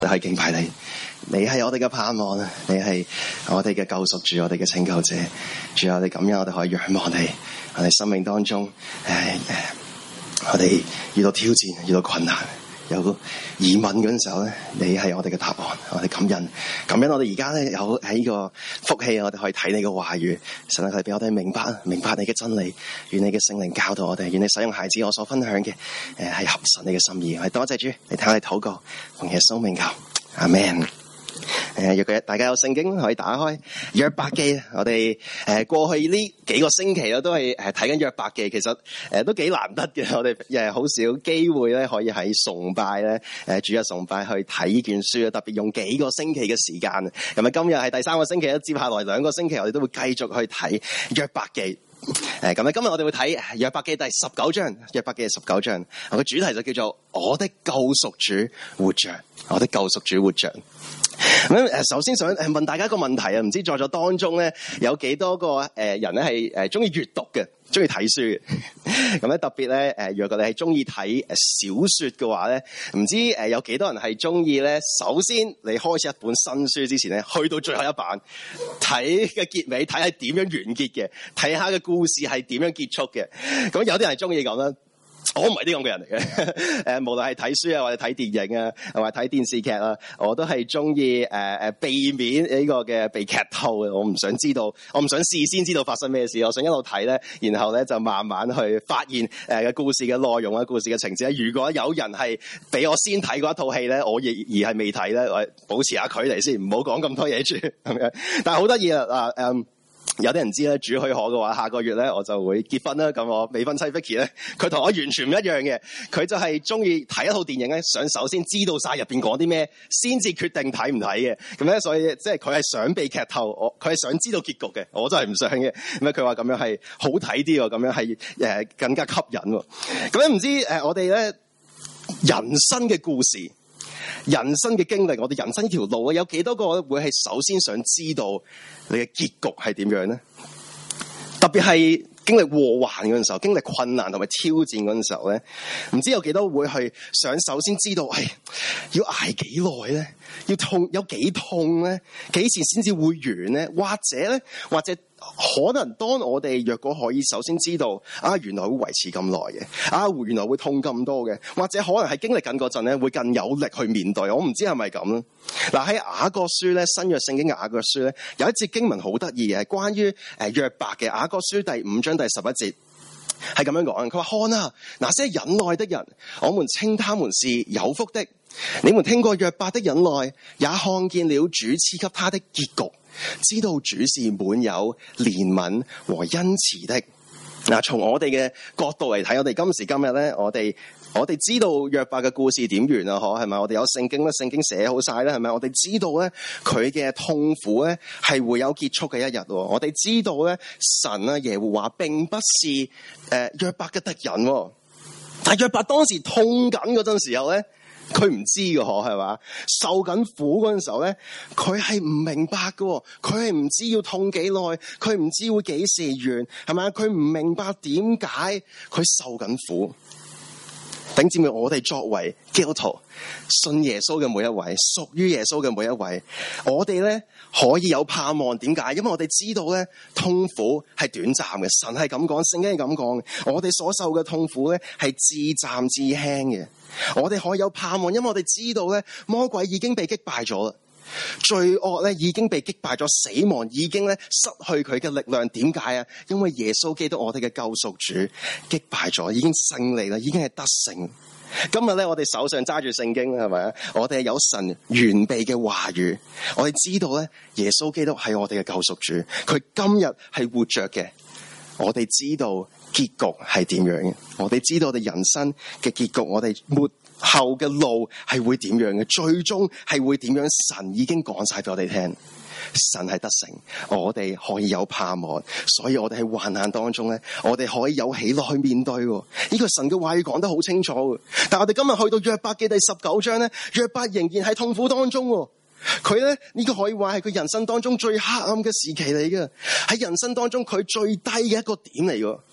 係敬拜你，你係我哋嘅盼望啊！你係我哋嘅救贖主，我哋嘅拯救者。主啊，我哋感恩，我哋可以仰望你。我哋生命當中，我哋遇到挑戰，遇到困難，有疑問嗰陣時候咧，你係我哋嘅答案。我哋感恩，我哋而家咧有喺呢個福氣，我哋可以睇你嘅話語。神啊，佢俾我哋明白你嘅真理。願你嘅聖靈教導我哋，願你使用孩子我所分享嘅係合神你嘅心意。我哋多謝主，你聽我哋禱告，奉耶穌名求，阿們。若果大家有聖經可以打開約伯記，我哋過去呢幾個星期都係睇緊約伯記，其實都幾難得嘅。我哋好少機會咧可以喺崇拜咧主日崇拜去睇呢卷書，特別用幾個星期嘅時間。咁啊，今日係第3個星期，接下來2個星期我哋都會繼續去睇約伯記。咁咧今日我哋會睇約伯記第19章，約伯記19章，我嘅主題就叫做我的救贖主活着，我的救贖主活着。咁首先想問大家一個問題啊，唔知在座當中咧有幾多個人咧係中意閱讀嘅，中意睇書嘅？咁咧特別咧若果你係中意睇小說嘅話咧，唔知有幾多人係中意咧？首先你開始一本新書之前咧，去到最後一版睇嘅結尾，睇下點樣完結嘅，睇下嘅故事係點樣結束嘅。咁有啲人係中意咁啦。我唔係啲咁嘅人嚟嘅，無論係睇書啊，或者睇電影啊，或者睇電視劇啊，我都係中意避免呢個嘅被劇透嘅。我唔想事先知道發生咩事，我想一路睇咧，然後咧就慢慢去發現嘅故事嘅內容啊，故事嘅情節。如果有人係俾我先睇過一套戲咧，我而係未睇咧，我保持下距離先，唔好講咁多嘢住，係咪？但係好得意啊！有啲人知咧，主許可嘅話，下個月咧我就會結婚啦。咁我未婚妻 Vicky 咧，佢同我完全唔一樣嘅。佢就係中意睇一套電影咧，想首先知道晒入邊講啲咩，先至決定睇唔睇嘅。咁咧，所以即係佢係想被劇透，佢係想知道結局嘅。我真係唔想嘅。咁咧，佢話咁樣係好睇啲喎，咁樣係更加吸引喎。咁咧唔知我哋咧人生嘅故事。人生嘅經歷，我哋人生呢條路有幾多個會係首先想知道你嘅結局係點樣呢？特別係經歷禍患嗰陣時候，經歷困難同埋挑戰嗰陣時候咧，唔知有幾多會係想首先知道，要捱幾耐咧？要痛有幾痛咧？幾時先至會完咧？或者可能當我哋若果可以首先知道原來會維持咁耐嘅，原來會痛咁多嘅，或者可能係經歷緊嗰陣咧會更有力去面對。我唔知係咪咁咧？嗱，喺雅各書咧，新約聖經嘅雅各書咧，有一節經文好得意嘅，係關於約伯嘅。雅各書第5章第11節係咁樣講，佢話：看啊，那些忍耐的人，我們稱他們是有福的。你們聽過約伯的忍耐，也看見了主賜給他的結局，知道主是滿有憐憫和恩慈的。嗱，從我哋嘅角度嚟睇，我哋今時今日咧，我哋知道約伯嘅故事點完啊？係咪？我哋有聖經咧，聖經寫好晒咧，係咪？我哋知道咧，佢嘅痛苦咧係會有結束嘅一日。我哋知道咧，神啊耶和華並不是約伯嘅敵人，但約伯當時痛緊嗰陣時候咧，佢唔知嘅係嘛？受緊苦嗰陣時候咧，佢係唔明白嘅，佢係唔知要痛幾耐，佢唔知會幾時完，係咪？佢唔明白點解佢受緊苦。頂姊妹，我哋作為基督徒，信耶穌嘅每一位，屬於耶穌嘅每一位，我哋咧可以有盼望。點解？因為我哋知道咧，痛苦係短暫嘅。神係咁講，聖經係咁講。我哋所受嘅痛苦咧係至暫至輕嘅。我哋可以有盼望，因為我哋知道咧，魔鬼已經被擊敗咗啦，罪惡咧已經被擊敗咗，死亡已經咧失去佢嘅力量。點解啊？因為耶穌基督，我哋嘅救贖主，擊敗咗，已經勝利啦，已經係得勝。今日咧，我哋手上揸住聖經，係咪啊？我哋有神完備嘅話語，我哋知道咧，耶穌基督係我哋嘅救贖主，佢今日係活着嘅。我哋知道結局係點樣嘅，我哋知道我哋人生嘅結局，我哋末後嘅路係會點樣嘅，最終係會點樣？神已經講晒俾我哋聽，神係得勝，我哋可以有盼望，所以我哋喺患難當中咧，我哋可以有喜樂去面對。呢個神嘅話語講得好清楚，但係我哋今日去到約伯記第19章咧，約伯仍然喺痛苦當中。佢咧呢個可以話係佢人生當中最黑暗嘅時期嚟嘅，喺人生當中佢最低嘅一個點嚟嘅。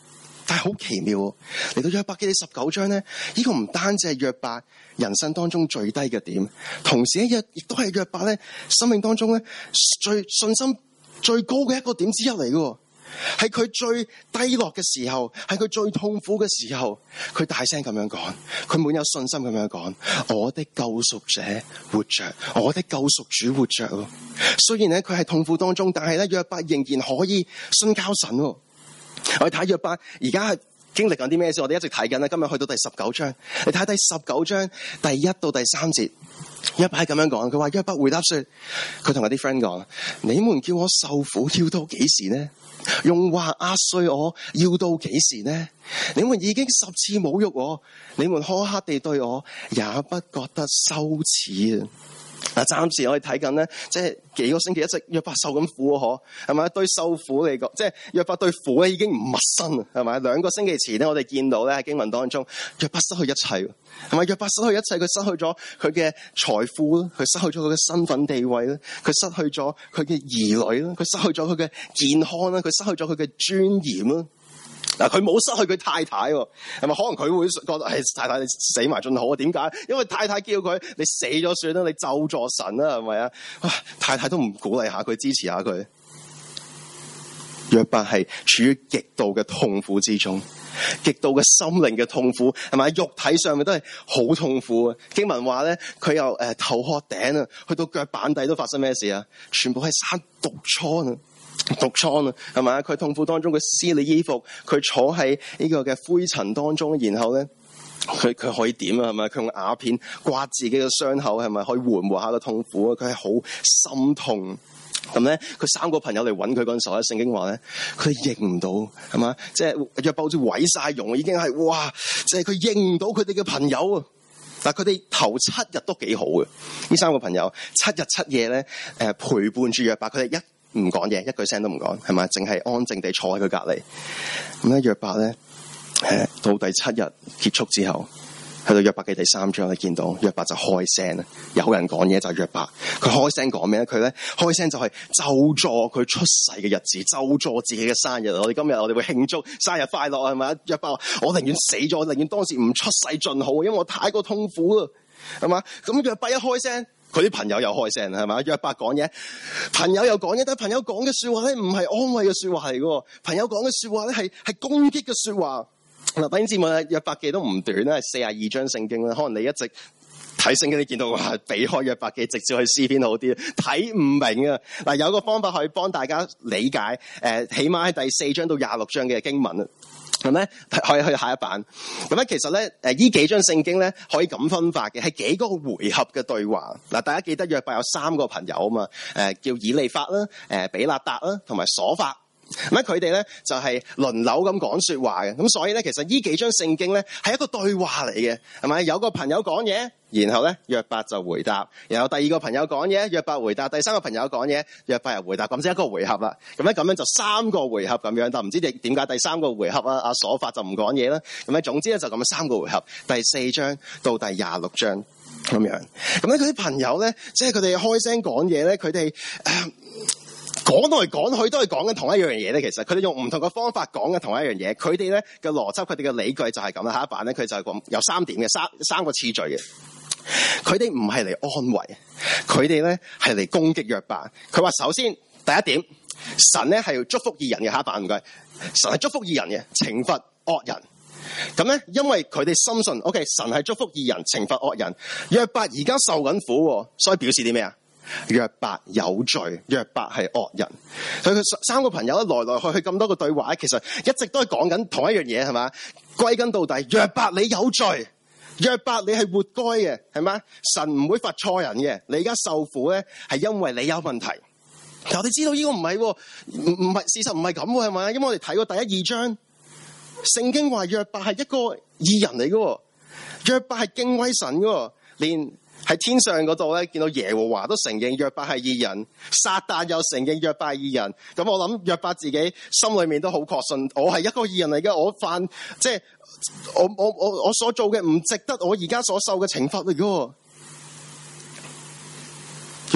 但係好奇妙喎，嚟到約伯記第19章咧，呢個唔單止係約伯人生當中最低嘅點，同時亦都係約伯咧生命當中咧最信心最高嘅一個點之一嚟嘅。係佢最低落嘅時候，係佢最痛苦嘅時候，佢大聲咁樣講，佢滿有信心咁樣講：我的救贖者活着，我的救贖主活着。雖然咧佢係痛苦當中，但係咧約伯仍然可以信靠神。我哋睇約伯而家係經歷緊啲咩事？我哋一直睇緊啦，今日去到第19章，你睇第19章第1到第3節，約伯係咁樣講，佢話約伯回答說，佢同我啲 friend 講：你們叫我受苦要到幾時呢？用話壓碎我要到幾時呢？你們已經10次侮辱我，你們苛刻地對我，也不覺得羞恥啊！暫時我哋睇緊咧，即係幾個星期一直約伯受緊苦嗬，係咪？對受苦嚟講，即係約伯對苦咧已經唔陌生，係咪？2個星期前咧，我哋見到咧喺經文當中，約伯失去一切，係咪？約伯失去一切，佢失去咗佢嘅財富啦，佢失去咗佢嘅身份地位啦，佢失去咗佢嘅兒女啦，佢失去咗佢嘅健康啦，佢失去咗佢嘅尊嚴啦。嗱，佢冇失去佢太太，係咪？可能佢會覺得係太太你死埋盡好啊？點解？因為太太叫佢你死咗算啦，你咒詛神啦，係咪啊？太太都唔鼓勵下佢，支持下佢。約伯係處於極度嘅痛苦之中，極度嘅心靈嘅痛苦，係咪？肉體上面都係好痛苦啊！經文話咧，佢由頭殼頂啊，去到腳板底都發生咩事啊？全部係生毒瘡啊！毒瘡啊，係咪？佢痛苦當中，佢撕裂衣服，佢坐喺呢個嘅灰塵當中，然後咧，佢可以點啊？係咪？佢用瓦片刮自己嘅傷口，係咪可以緩和下個痛苦啊？佢係好心痛。咁咧，佢3個朋友嚟揾佢嗰陣時候咧，聖經話咧，佢認唔到，係嘛？即係約伯好似毀晒容，已經係哇！即係佢認唔到佢哋嘅朋友啊！但係佢哋頭7日都幾好嘅，呢3個朋友7日7夜咧，陪伴住約伯，佢哋唔講嘢，一句聲都唔講，係咪？淨係安靜地坐喺佢隔籬。咁咧，約伯咧，到第7日結束之後，去到約伯記第3章，你見到約伯就開聲啦。有人講嘢就係約伯，佢開聲講咩咧？佢咧開聲就係咒詛佢出世嘅日子，咒詛自己嘅生日。我哋今日我哋會慶祝生日快樂，係咪？約伯，我寧願死咗，寧願當時唔出世盡好，因為我太過痛苦啦，係嘛？咁約伯一開聲，佢啲朋友又開聲，係嘛？約伯講嘢，朋友又講嘢，但係朋友講嘅說話咧，唔係安慰嘅說話嚟嘅，朋友講嘅說話咧係攻擊嘅說話。嗱，弟兄姊妹啊，約伯記都唔短啦，係42章聖經啦。可能你一直睇聖經，你見到話避開約伯記，直接去詩篇好啲，睇唔明啊。嗱，有個方法可以幫大家理解，起碼喺第4章到26章嘅經文啊。咁咧可以去下一版。咁咧其實咧呢幾章聖經咧可以咁分法嘅，係幾個回合嘅對話。嗱，大家記得約伯有3個朋友啊嘛，叫以利法啦、比勒達啦同埋瑣法。咁佢哋咧就係輪流咁講說話嘅。咁所以咧其實呢幾章聖經咧係一個對話嚟嘅，係咪？有個朋友講嘢，然後咧約伯就回答，然後第2個朋友講嘢，約伯回答，第3個朋友講嘢，約伯又回答，咁即係一個回合啦。咁樣就3個回合咁樣，但唔知點解第3個回合啊，阿瑣法就唔講嘢啦。咁咧總之咧就咁樣3個回合，第4章到第26章咁樣。咁咧佢啲朋友咧，即係佢哋開聲講嘢咧，佢哋講來講去都係講緊同一樣嘢咧。其實佢哋用唔同嘅方法講緊同一樣嘢。佢哋咧嘅邏輯，佢哋嘅理據就係咁啦。下一版咧，佢就係講有3點嘅三個次序嘅。佢哋唔係嚟安慰，佢哋咧係嚟攻擊約伯。佢話首先第一點，神咧係要祝福義人嘅。下一版唔該，神係祝福義人嘅，懲罰惡人。咁咧，因為佢哋深信 ，OK， 神係祝福義人，懲罰惡人。約伯而家受緊苦，所以表示啲咩啊？約伯有罪，約伯係惡人。佢3個朋友咧來來去去咁多個對話，其實一直都係講緊同一樣嘢，係嘛？歸根到底，約伯你有罪，約伯你係活該嘅，係嘛？神唔會罰錯人嘅，你而家受苦咧係因為你有問題。但我哋知道呢個唔係，唔係事實，唔係咁係嘛？因為我哋睇過第1、2章，聖經話約伯係一個義人嚟嘅，約伯係敬畏神嘅，連喺天上嗰度咧，見到耶和華都承認約伯係義人，撒旦又承認約伯係義人。咁我諗約伯自己心裏面都好確信，我係一個義人嚟嘅，我犯即係我所做嘅唔值得我而家所受嘅懲罰嚟嘅。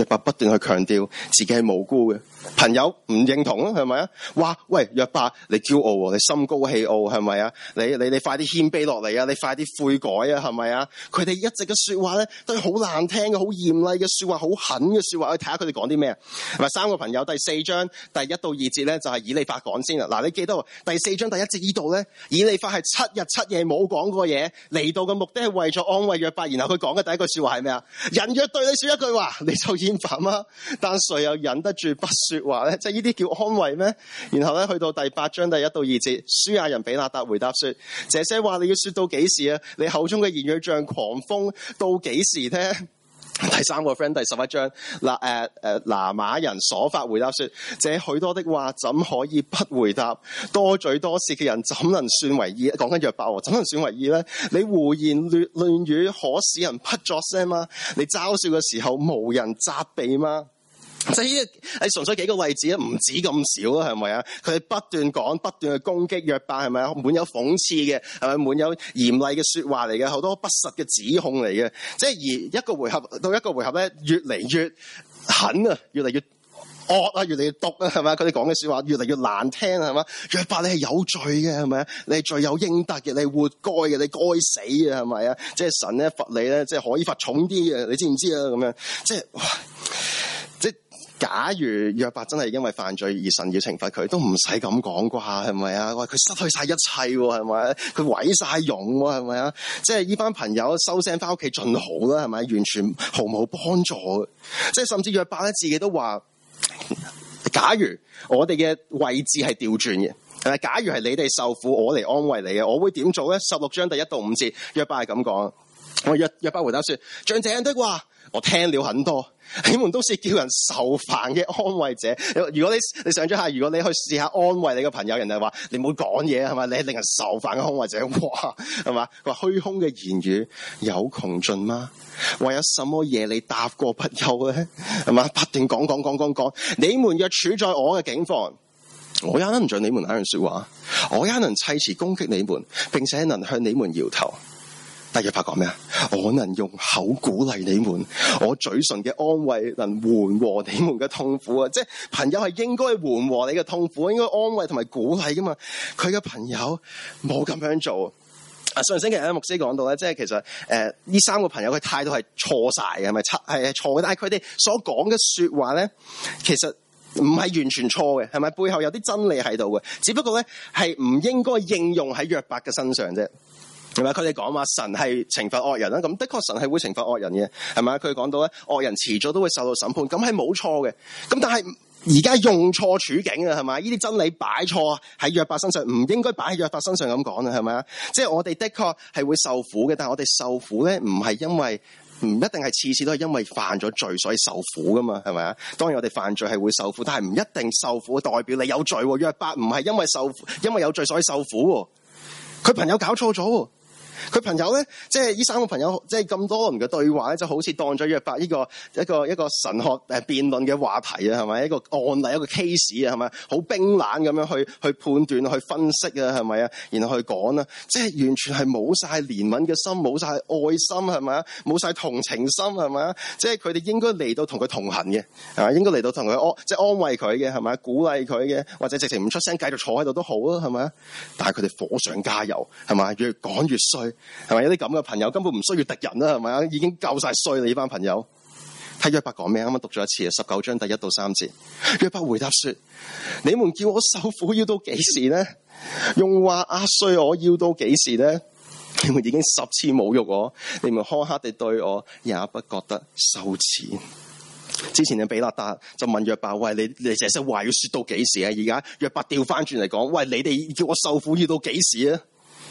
約伯不斷去強調自己係無辜嘅，朋友唔認同啊，係咪啊？話喂，約伯你驕傲，你心高氣傲，係咪啊？你快啲謙卑落嚟啊！你快啲悔改啊，係咪啊？佢哋一直嘅說話咧，都係好難聽嘅，好嚴厲嘅說話，好狠嘅說話。去睇下佢哋講啲咩啊？係咪三個朋友第4章第1到2節咧，就係以利法講先啦。嗱，你記得第4章第1節呢度咧，以利法係7日7夜冇講過嘢，嚟到嘅目的係為咗安慰約伯。然後佢講嘅第一句說話係咩啊？人若對你說一句話，你就厭煩嗎？但誰又忍得住不說話咧？即係呢啲叫安慰咩？然後咧去到第8章第1到2節，書亞人比勒達回答說：這些話你要說到幾時啊？你口中嘅言語像狂風，到幾時呢？第3個 friend 第11章，拿馬人所發回答說：這許多的話怎可以不回答？多嘴多舌嘅人怎能算為義？講緊約伯，怎能算為義呢？你胡言亂語可使人不作聲嗎？你嘲笑嘅時候無人責備嗎？即係呢係純粹幾個例子啊，唔止咁少啊，係咪啊？佢哋不斷講，不斷去攻擊約伯，係咪啊？滿有諷刺嘅，係咪滿有嚴厲嘅說話嚟嘅，好多不實嘅指控嚟嘅。即係而一個回合到一個回合咧，越嚟越狠啊，越嚟越惡啊，越嚟越毒啊，係咪啊？佢哋講嘅說話越嚟越難聽，係咪？約伯你係有罪嘅，係咪啊？你係罪有應得嘅，你係活該嘅，你該死嘅，係咪啊？即係神咧罰你咧，即係可以罰重啲嘅，你知唔知啊？咁樣即係哇！假如約伯真係因為犯罪而神要懲罰佢，都唔使咁講啩，係咪啊？喂，佢失去晒一切，係咪？佢毀晒容，係咪啊？即係呢班朋友收聲翻屋企盡好啦，係咪？完全毫無幫助。即係甚至約伯咧自己都話：假如我哋嘅位置係調轉嘅，係咪？假如係你哋受苦，我嚟安慰你嘅，我會點做咧？16章第1到5節，約伯係咁講。我約伯回答說：像這樣的話，我聽了很多。你們都是叫人受煩嘅安慰者。如果你想咗下，如果你去試下安慰你嘅朋友，人哋話你唔好講嘢，係咪？你係令人受煩嘅安慰者，哇，係嘛？佢話虛空嘅言語有窮盡嗎？為有什麼嘢你答過不休咧？係嘛？不斷講。你們若處在我嘅境況，我也能像你們那樣說話，我也能砌詞攻擊你們，並且能向你們搖頭。但約伯講咩啊？我能用口鼓勵你們，我嘴唇嘅安慰能緩和你們嘅痛苦啊！即係朋友係應該緩和你嘅痛苦，應該安慰同埋鼓勵噶嘛。佢嘅朋友冇咁樣做。上星期牧師講到咧，即係其實呢3個朋友嘅態度係錯晒嘅，係咪？係錯嘅，但係佢哋所講嘅說話咧，其實唔係完全錯嘅，係咪？背後有啲真理喺度嘅，只不過咧係唔應該應用喺約伯嘅身上啫。係咪？佢哋講話神係懲罰惡人啦，咁的確神係會懲罰惡人嘅，係咪？佢講到咧，惡人遲早都會受到審判，咁係冇錯嘅。咁但係而家用錯處境啊，係咪？呢啲真理擺錯喺約伯身上，唔應該擺喺約伯身上咁講啊，係咪啊？即係我哋的確係會受苦嘅，但係我哋受苦咧，唔係因為唔一定係次次都係因為犯咗罪所以受苦噶嘛，係咪啊？當然我哋犯罪係會受苦，但係唔一定受苦代表你有罪。約伯唔係因為有罪所以受苦，佢朋友搞錯咗。佢朋友咧，即係呢3個朋友，即係咁多人嘅對話咧，就好似當咗約伯呢個一個神學辯論嘅話題啊，係咪？一個案例，一個 case 啊，係咪？好冰冷咁樣去判斷、去分析啊，係咪啊？然後去講啊，即係完全係冇晒憐憫嘅心，冇晒愛心，係咪啊？冇晒同情心，係咪啊？即係佢哋應該嚟到同佢同行嘅，係咪？應該嚟到同佢即係安慰佢嘅，係咪？鼓勵佢嘅，或者直情唔出聲，繼續坐喺度都好啊，係咪啊？但係佢哋火上加油，係咪？越講越衰。係咪有啲咁嘅朋友根本唔需要敵人啦？係咪啊？已經夠晒衰你呢班朋友。睇約伯講咩？啱啱讀咗一次19章第1到3節。約伯回答說：你們叫我受苦要到幾時呢？用話壓碎我要到幾時呢？你們已經10次侮辱我，你們苛刻地對我，也不覺得羞恥。之前嘅比勒達就問約伯：喂，你這些話要說到幾時啊？而家約伯調翻轉嚟講：喂，你哋叫我受苦要到幾時啊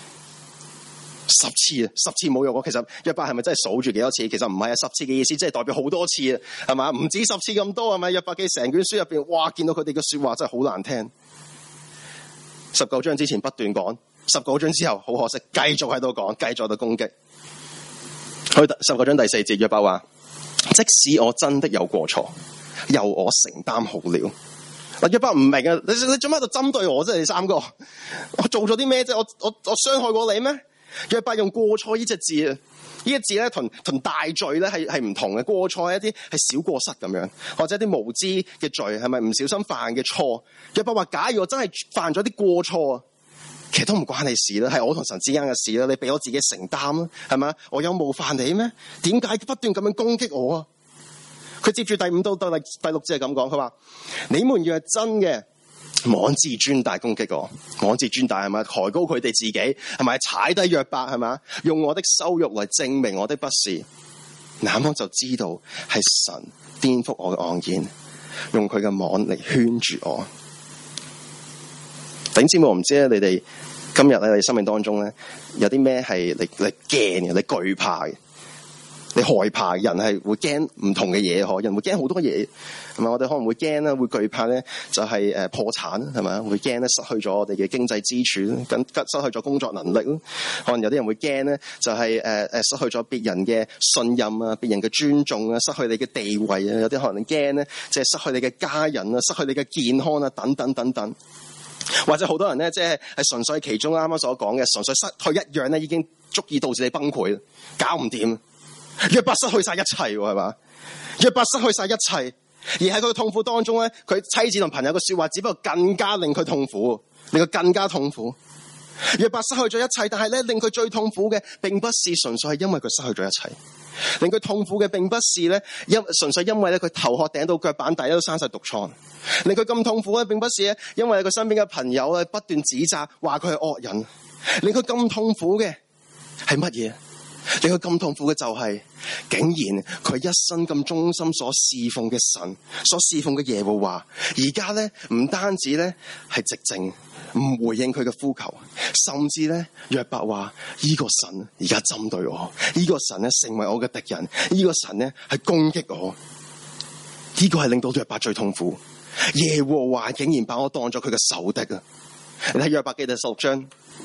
？10次啊，10次侮辱我。其實約伯係咪真係數住幾多次？其實唔係啊，10次嘅意思即係代表好多次啊，係嘛？唔止10次咁多，係咪？約伯記成卷書入邊，哇，見到佢哋嘅說話真係好難聽。19章之前不斷講，19章之後好可惜，繼續喺度講，繼續喺度攻擊。去19章第4節，約伯話：即使我真的有過錯，由我承擔好了。約伯唔明啊，你做咩喺度針對我啫？你3個，我做咗啲咩啫？我傷害過你咩？約伯用過錯呢隻字啊， 呢一字咧同大罪咧係唔同嘅。過錯係一啲係小過失咁樣，或者一啲無知嘅罪，係咪唔小心犯嘅錯？約伯話：假如我真係犯咗啲過錯啊，其實都唔關你事啦，係我同神之間嘅事啦。你俾我自己承擔啦，係咪？我有冒犯你咩？點解不斷咁樣攻擊我啊？佢接住第5到第6節係咁講，佢話：你們若係真嘅，妄自尊大攻擊我，妄自尊大係咪？抬高佢哋自己係咪？踩低約伯係咪？用我的羞辱嚟證明我的不是，那麼就知道係神顛覆我嘅昂然，用佢嘅網嚟圈住我。弟兄姊妹，我唔知咧，你哋今日喺你生命當中咧，有啲咩係你驚嘅，你懼怕嘅，你害怕。人係會驚唔同嘅嘢，嗬，人會驚好多嘢，係咪？我哋可能會驚啦，會懼怕咧，就係破產，係咪？會驚咧失去咗我哋嘅經濟支柱，咁失去咗工作能力咯。可能有啲人會驚咧，就係失去咗別人嘅信任啊，別人嘅尊重啊，失去你嘅地位啊。有啲可能驚咧，即係失去你嘅家人啊，失去你嘅健康啊，等等等等。或者好多人咧，即係純粹其中啱啱所講嘅，純粹失去一樣咧，已經足以導致你崩潰，搞唔掂。約伯失去晒一切，係嘛？約伯失去晒一切，而喺佢嘅痛苦當中咧，佢妻子同朋友嘅說話，只不過更加令佢痛苦，令佢更加痛苦。約伯失去咗一切，但係咧，令佢最痛苦嘅，並不是純粹係因為佢失去咗一切，令佢痛苦嘅，並不是咧純粹因為咧佢頭殼頂到腳板底都生晒毒瘡。令佢咁痛苦咧，並不是咧因為佢身邊嘅朋友咧不斷指責，話佢係惡人。令佢咁痛苦嘅係乜嘢？令佢咁痛苦嘅就係，竟然佢一生咁忠心所侍奉嘅神，所侍奉嘅耶和華，而家咧唔單止咧係寂靜，唔回應佢嘅呼求，甚至咧約伯話：呢個神而家針對我，呢個神咧成為我嘅敵人，呢個神咧係攻擊我。呢個係令到約伯最痛苦。耶和華竟然把我當作佢嘅仇敵啊！你睇約伯記第16章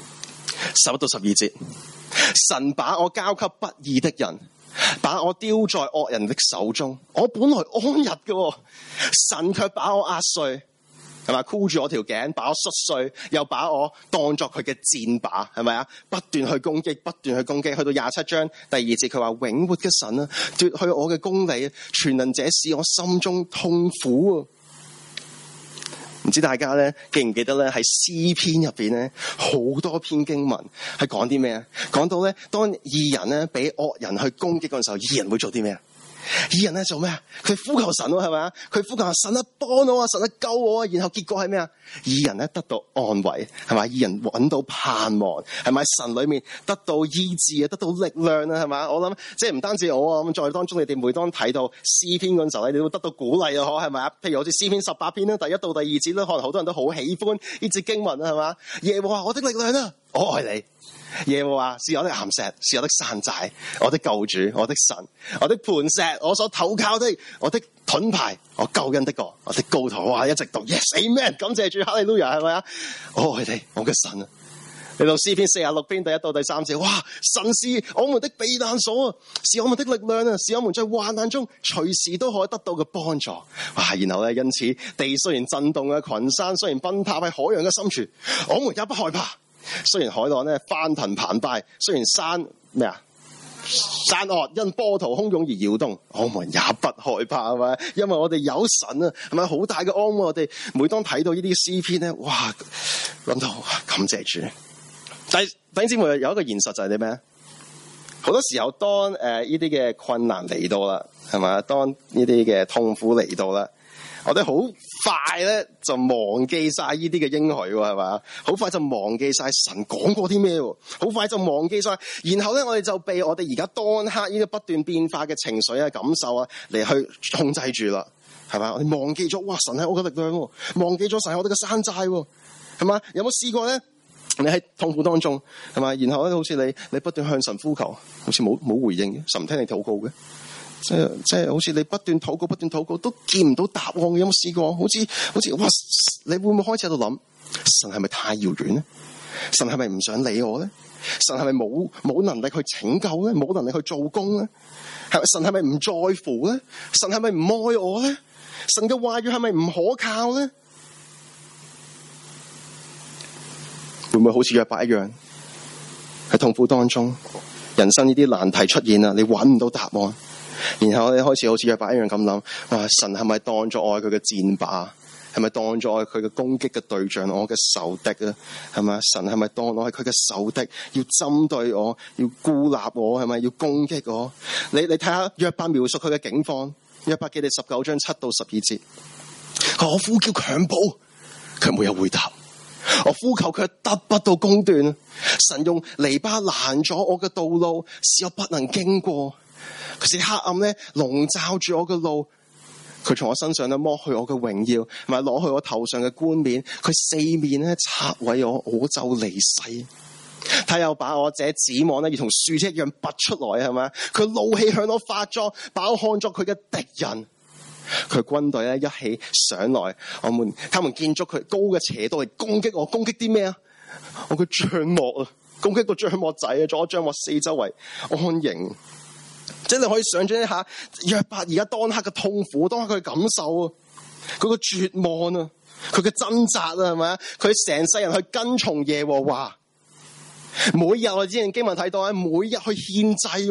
11到12節，神把我交給不義的人，把我丟在惡人的手中。我本來安逸嘅，神卻把我壓碎，係咪？箍住我條頸，把我摔碎，又把我當作佢嘅箭靶，係咪啊？不斷去攻擊，不斷去攻擊。去到27章第2節，佢話：永活嘅神啊，奪去我嘅公理，全能者使我心中痛苦啊！唔知大家咧記唔記得咧喺詩篇入邊咧好多篇經文係講啲咩啊？講到咧當義人咧俾惡人去攻擊嗰陣時候，義人會做啲咩啊？義人咧做咩啊？佢呼求神咯，係咪啊？佢呼求神啊，幫我啊，神啊，救我啊！然後結果係咩啊？義人咧得到安慰，係咪？義人揾到盼望，係咪？神裏面得到醫治啊，得到力量啊，係咪？我諗即係唔單止我啊，咁在當中你哋每當睇到詩篇嗰陣時候咧，你都得到鼓勵啊，係咪啊？譬如好似詩篇18篇啦，第1到第2節咧，可能好多人都好喜歡呢節經文啊，係嘛？耶和華我的力量啊，我愛你。耶和華是我的岩石，是我的山寨，我的救主，我的神，我的磐石，我所投靠的，我的盾牌，我救恩的國，我的高台。哇！一直讀 Yes Amen， 感謝主，哈利路亞，係咪啊？我愛你，我嘅神啊！你到詩篇46篇第1到第3節，哇！神是我們的避難所啊，是我們的力量啊，是我們在患難中隨時都可以得到嘅幫助。哇！然後咧，因此地雖然震動啊，群山雖然崩塌喺海洋嘅深處，我們也不害怕。雖然海浪咧翻騰澎湃，雖然山岳因波濤洶湧而搖動，我們也不害怕，係咪？因為我哋有神啊，係咪？好大嘅安慰。我哋每當睇到呢啲詩篇咧，哇，諗到感謝主。但係弟兄姊妹有一個現實就係啲咩？好多時候當呢啲嘅困難嚟到啦，係咪？當呢啲嘅痛苦嚟到啦，我哋好快咧就忘記晒呢啲嘅應許，係嘛？好快就忘記晒神講過啲咩，好快就忘記晒。然後咧，我哋就被我哋而家當刻呢個不斷變化嘅情緒啊、感受啊嚟去控制住啦，係嘛？我哋忘記咗，哇！神係我嘅力量，忘記咗神係我哋嘅山寨，係嘛？有冇試過咧？你喺痛苦當中，係嘛？然後咧，好似你不斷向神呼求，好似冇回應嘅，神唔聽你禱告嘅。即係好似你不斷禱告都見唔到答案嘅，有冇試過？好似哇！你會唔會開始喺度諗，神係咪太遙遠咧？神係咪唔想理我咧？神係咪冇能力去拯救咧？冇能力去做工咧？神係咪唔在乎咧？神係咪唔愛我咧？神嘅話語係咪唔可靠咧？會唔會好似約伯一樣喺痛苦當中人生呢啲難題出現啦，你揾唔到答案，然後你開始好似約伯一樣咁諗，哇！神係咪當咗我係佢嘅箭靶？係咪當咗我係佢嘅攻擊嘅對象？我嘅仇敵啊，係咪？神係咪當我係佢嘅仇敵？要針對我，要孤立我，係咪？要攻擊我？你睇下約伯描述佢嘅境況，約伯記第19章7到12節，我呼叫強暴，佢沒有回答。我呼求佢得不到公斷，神用籬笆攔咗我嘅道路，使我不能經過。佢使黑暗咧籠罩住我嘅路，佢從我身上咧剝去我嘅榮耀，同埋攞去我頭上嘅冠冕。佢四面咧拆毀我，我就離世。他又把我這指望咧，如同樹枝一樣拔出來，係咪？佢怒氣向我發作，把我看作佢嘅敵人。佢軍隊咧一起上來，他們建築佢高嘅斜度嚟攻擊我，攻擊啲咩啊？我嘅帳幕啊，攻擊個帳幕仔啊，做咗帳幕四周圍安營。即係你可以想象一下約伯而家當刻嘅痛苦，當刻佢嘅感受啊，佢個絕望啊，佢嘅掙扎啊，係咪啊？佢成世人去跟從耶和華，每日我哋之前經文睇到啊，每日去獻祭。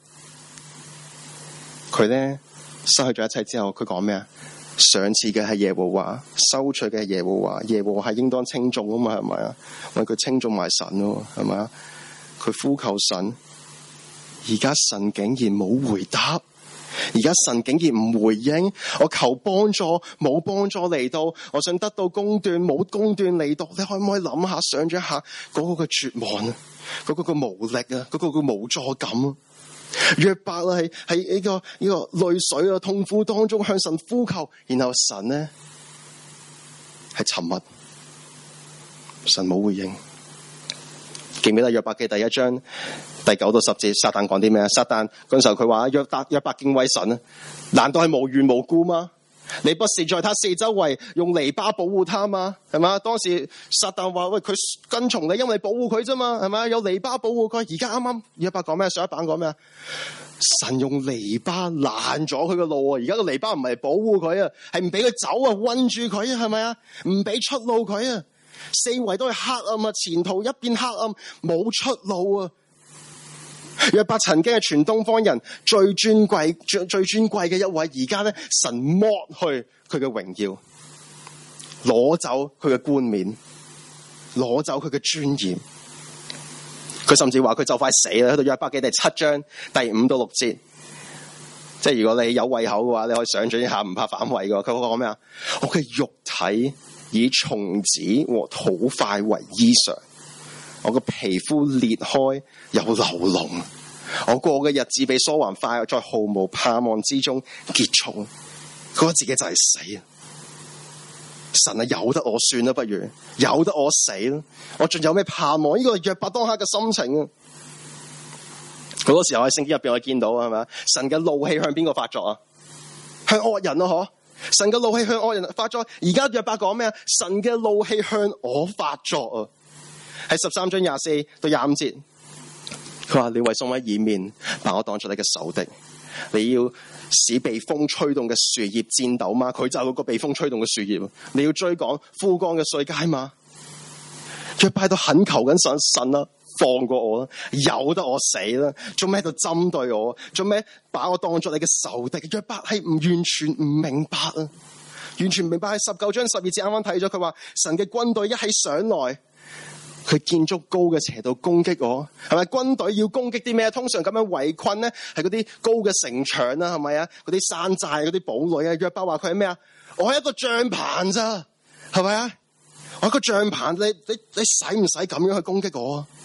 佢咧失去咗一切之後，佢講咩啊？賞賜嘅係耶和華，收取嘅係耶和華。耶和華係應當稱頌啊嘛，係咪啊？為佢稱頌埋神咯，係咪啊？佢呼求神，而家神竟然冇回答，而家神竟然唔回應。我求幫助，冇幫助嚟到，我想得到公斷，冇公斷嚟到。你可唔可以諗下，想象一下嗰個嘅絕望啊，嗰個嘅無力啊，嗰個嘅無助感啊？約伯係呢個淚水啊，痛苦當中向神呼求，然後神呢係沉默，神冇回應。記唔記得約伯記第1章第9到10節，撒旦講啲咩啊？撒旦嗰陣時候佢話約伯敬畏神啊，難道係無緣無故嗎？你不是在他四周圍用籬笆保護他嗎？係嘛？當時撒旦話喂，佢跟從你，因為保護佢啫嘛，係咪？有籬笆保護佢。而家啱啱約伯講咩？上一版講咩啊？神用籬笆攔咗佢嘅路啊！而家個籬笆唔係保護佢啊，係唔俾佢走啊，困住佢啊，係咪啊？唔俾出路佢啊！四圍都係黑暗啊，前途一片黑暗，冇出路啊！約伯曾經係全東方人最尊貴嘅一位，而家咧神剝去佢嘅榮耀，攞走佢嘅冠冕，攞走佢嘅尊嚴。佢甚至話佢就快死啦！喺度約伯記第7章第5到6節，即係如果你有胃口嘅話，你可以想象一下，唔怕反胃嘅。佢講咩啊？我嘅肉體以蟲子和土塊為衣裳，我個皮膚裂開有流膿，我過嘅日子比蘇還快，在毫無盼望之中結束。佢覺得自己就係死啊！神啊，由得我算啦，不如由得我死啦！我仲有咩盼望？呢個係約伯當刻嘅心情啊！好多時候喺聖經入邊我見到係咪？神嘅怒氣向邊個發作啊？向惡人咯，嗬！神嘅怒氣向惡人發作。而家約伯講咩啊？神嘅怒氣向我發作啊！喺13章24到25節，佢話你為什麼以面把我當作你嘅仇敵？你要使被風吹動嘅樹葉顫抖嗎？佢就係嗰個被風吹動嘅樹葉。你要追趕枯乾嘅碎秸嗎？約伯喺度懇求緊神啊，放過我啦，由得我死啦！做咩喺度針對我？做咩把我當作你嘅仇敵？約伯係完全唔明白啊！完全唔明白。喺19章12節啱啱睇咗，佢話神嘅軍隊一起上來，佢建築高嘅斜度攻擊我，係咪？軍隊要攻擊啲咩？通常咁樣圍困咧，係嗰啲高嘅城牆啊，係咪啊？嗰啲山寨、嗰啲堡壘啊。約伯話佢係咩啊？我係一個帳棚咋，係咪啊？我係一個帳棚，你使唔使咁樣去攻擊我啊？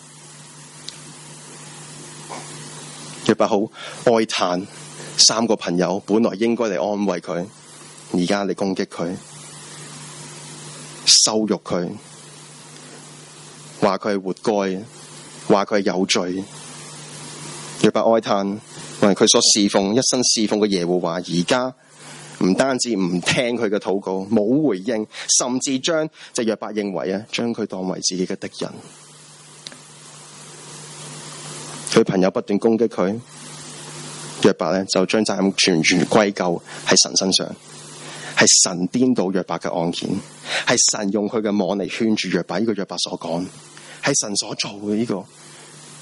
約伯好哀嘆，3個朋友本來應該嚟安慰佢，而家你攻擊佢，羞辱佢。話佢係活該，話佢係有罪。約伯哀嘆，話佢所侍奉一生侍奉嘅耶和華，而家唔單止唔聽佢嘅禱告，冇回應，甚至將即係約伯認為將佢當為自己嘅敵人。佢朋友不斷攻擊佢，約伯就將責任全歸咎喺神身上，係神顛倒約伯嘅案件，係神用佢嘅網嚟圈住約伯。呢個約伯所講係神所做嘅，呢個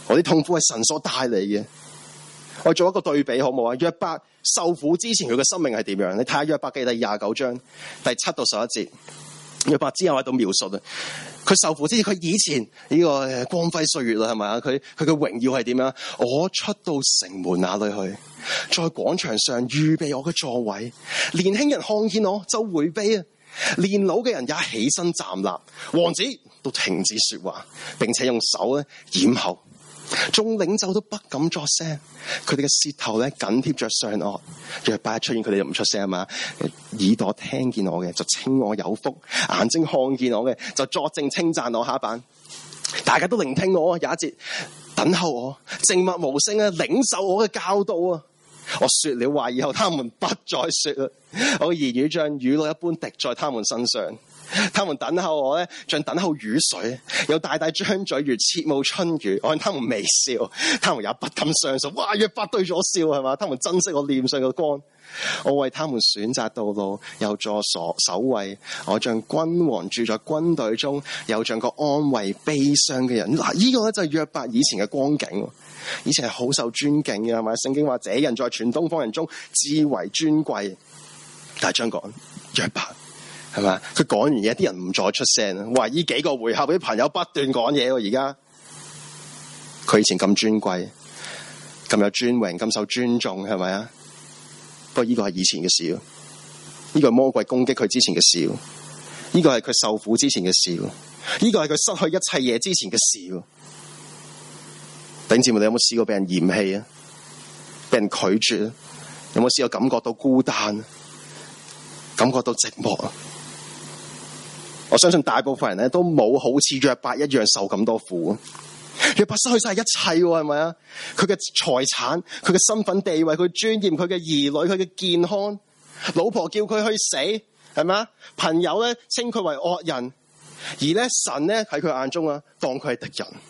我啲痛苦係神所帶嚟嘅。我做一個對比好唔好啊？約伯受苦之前佢嘅生命係點樣？你睇下約伯記第29章第7到11節。約伯之後喺度描述啊，佢受苦之前，佢以前呢個光輝歲月啦，係咪啊？佢嘅榮耀係點樣？我出到城門那裏去，在廣場上預備我嘅座位。年輕人看見我就回避啊，年老嘅人也起身站立，王子都停止說話，並且用手咧掩口。眾領袖都不敢作聲，佢哋嘅舌頭咧緊貼着上顎。約伯一出現，佢哋就唔出聲啊嘛。耳朵聽見我嘅就稱我有福，眼睛看見我嘅就作證稱讚我。下一版，大家都聆聽我。有一節，等候我，靜默無聲啊，領受我嘅教導啊。我說了話以後，他們不再說啦。我嘅言語像雨露一般滴在他們身上。他們等候我咧，像等候雨水，有大大張嘴如切慕春雨。我向他們微笑，他們也不敢相信。哇！約伯對咗笑係嘛？他們珍惜我臉上嘅光。我為他們選擇道路，又作守衛。我像君王住在軍隊中，又像個安慰悲傷嘅人。嗱，呢個咧就係約伯以前嘅光景。以前係好受尊敬嘅，係咪？聖經話這人在全東方人中至為尊貴。但係張講約伯。係嘛？佢講完嘢，啲人唔再出聲。哇！呢幾個回合，啲朋友不斷講嘢。而家佢以前咁尊貴、咁有尊榮、咁受尊重，係咪啊？不過呢個係以前嘅事，呢個係魔鬼攻擊佢之前嘅事，呢個係佢受苦之前嘅事，呢個係佢失去一切嘢之前嘅事。弟兄姊妹，你有冇試過俾人嫌棄啊？俾人拒絕啊？有冇試過感覺到孤單？感覺到寂寞啊？我相信大部分人咧都冇好似約伯一樣受咁多苦。約伯失去晒一切，係咪啊？佢嘅財產、佢嘅身份地位、佢尊嚴、佢嘅兒女、佢嘅健康，老婆叫佢去死，係咪啊？朋友咧稱佢為惡人，而咧神咧喺佢眼中啊當佢係敵人。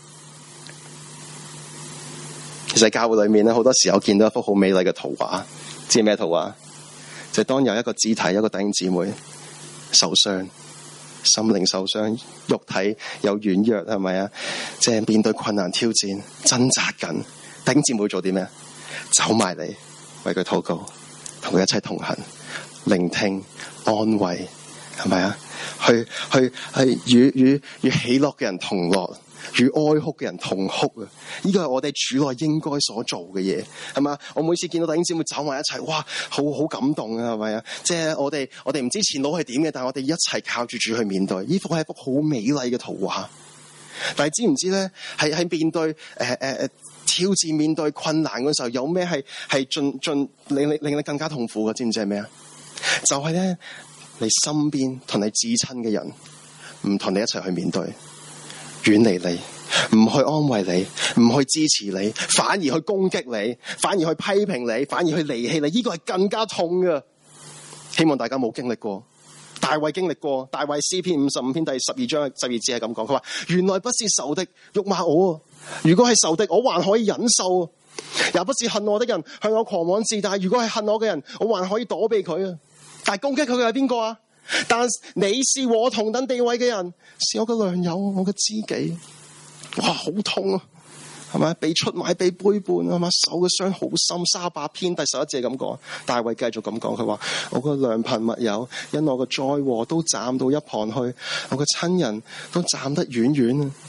其實教會裏面咧好多時候見到一幅好美麗嘅圖畫，知咩圖畫？就係當有一個肢體、一個弟兄姊妹受傷。心靈受傷，肉體有軟弱，係咪啊？即係面對困難挑戰，掙扎緊。弟兄姊妹做啲咩？走埋嚟為佢禱告，同佢一齊同行，聆聽、安慰，係咪啊？去與喜樂嘅人同樂，與哀哭嘅人同哭啊！呢個係我哋主內應該所做嘅嘢，係嘛？我每次見到弟兄姊妹走埋一齊，哇，好感動啊，係咪啊？即係我哋唔知前路係點嘅，但係我哋一齊靠住主去面對。呢幅係一幅好美麗嘅圖畫。但係知唔知咧？係面對挑戰、面對困難嗰時候，有咩係盡令你更加痛苦嘅？知唔知係咩啊？就係咧，你身邊同你至親嘅人唔同你一齊去面對。遠離你，唔去安慰你，唔去支持你，反而去攻擊你，反而去批評你，反而去離棄你，呢個係更加痛嘅。希望大家冇經歷過。大衛經歷過。大衛詩篇55篇第12章12節係咁講，佢話原來不是仇敵辱罵我，如果係仇敵，我還可以忍受，也不是恨我的人向我狂妄自大，如果係恨我嘅人，我還可以躲避佢啊。但係攻擊佢嘅係邊個啊？但你是我同等地位嘅人，是我嘅良友，我嘅知己。哇，好痛啊，係咪？被出賣，被背叛，係咪？受嘅傷好深。38篇第11節咁講，大衛繼續咁講，佢話我嘅良朋密友因我嘅災禍都站到一旁去，我嘅親人都站得遠遠啊。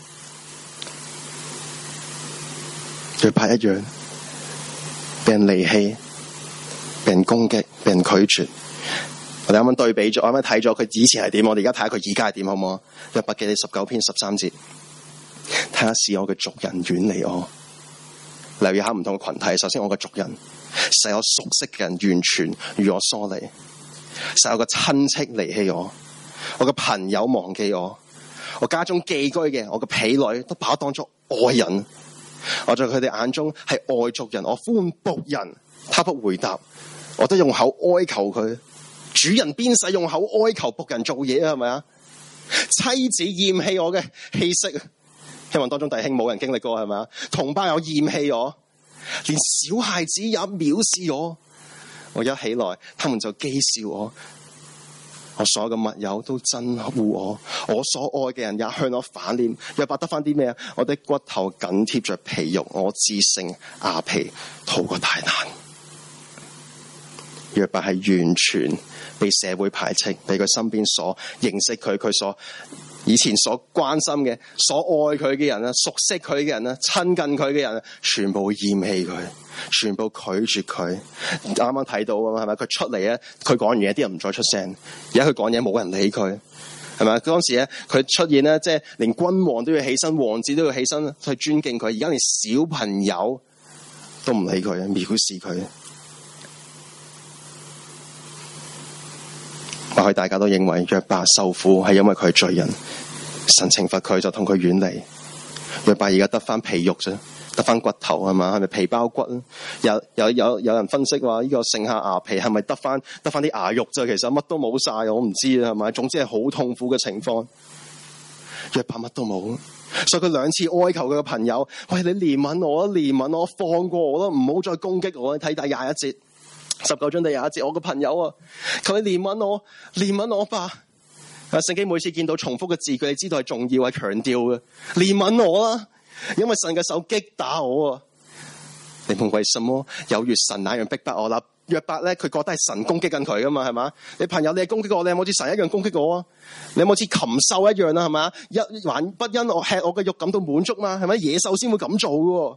約伯一樣，被人離棄，被人攻擊，被人拒絕。我哋啱啱對比咗，啱啱睇咗佢以前係點，我哋而家睇下佢而家係點，好唔好？約伯記19篇13節，睇下是我嘅族人遠離我。留意下唔同嘅群體。首先我嘅族人，使我熟悉嘅人完全與我疏離，使我嘅親戚離棄我，我嘅朋友忘記我，我家中寄居嘅，我嘅婢女都把我當作外人。我在佢哋眼中係外族人，我呼喚僕人，他不回答，我都用口哀求佢。主人邊使用口哀求僕人做嘢啊？係咪啊？妻子厭棄我嘅氣息，希望當中弟兄冇人經歷過，係咪啊？同胞有厭棄我，連小孩子也藐視我。我一起來，他們就譏笑我。 我所有嘅密友都憎惡我，我所愛嘅人也向我反臉。約伯得返啲咩啊？我的骨頭緊貼着皮肉，我自成牙皮，逃過大難。約伯係完全被社會排斥，被佢身邊所認識佢所以前所關心嘅、所愛佢嘅人啊、熟悉佢嘅人啊、親近佢嘅人，全部厭棄佢，全部拒絕佢。啱啱睇到啊嘛，係咪？佢出嚟咧，佢講完嘢，啲人唔再出聲。而家佢講嘢，冇人理佢，係咪？當時咧，佢出現咧，即係連君王都要起身，王子都要起身去尊敬佢。而家連小朋友都唔理佢，藐視佢。或許大家都認為約伯受苦係因為佢係罪人，神懲罰佢就同佢遠離。約伯而家得翻皮肉啫，得翻骨頭係嘛？係咪皮包骨？有人分析話呢個剩下牙皮係咪得翻啲牙肉啫？其實乜都冇晒，我唔知係咪？總之係好痛苦嘅情況。約伯乜都冇，所以佢兩次哀求佢嘅朋友：喂，你憐憫我，放過我啦，唔好再攻擊我。睇第21節。19章第21節，我個朋友啊，求你憐憫我吧。聖經每次見到重複嘅字句，你知道係重要，係強調嘅。憐憫我啦，因為神嘅手擊打我啊！你們為什麼有如神那樣逼迫我啦？約伯咧，佢覺得係神攻擊緊佢噶嘛，係嘛？你朋友你係攻擊我，你有冇似神一樣攻擊我啊？你有冇似禽獸一樣啊？係嘛？還不因我吃我嘅肉感到滿足嘛？係咪？野獸先會咁做嘅。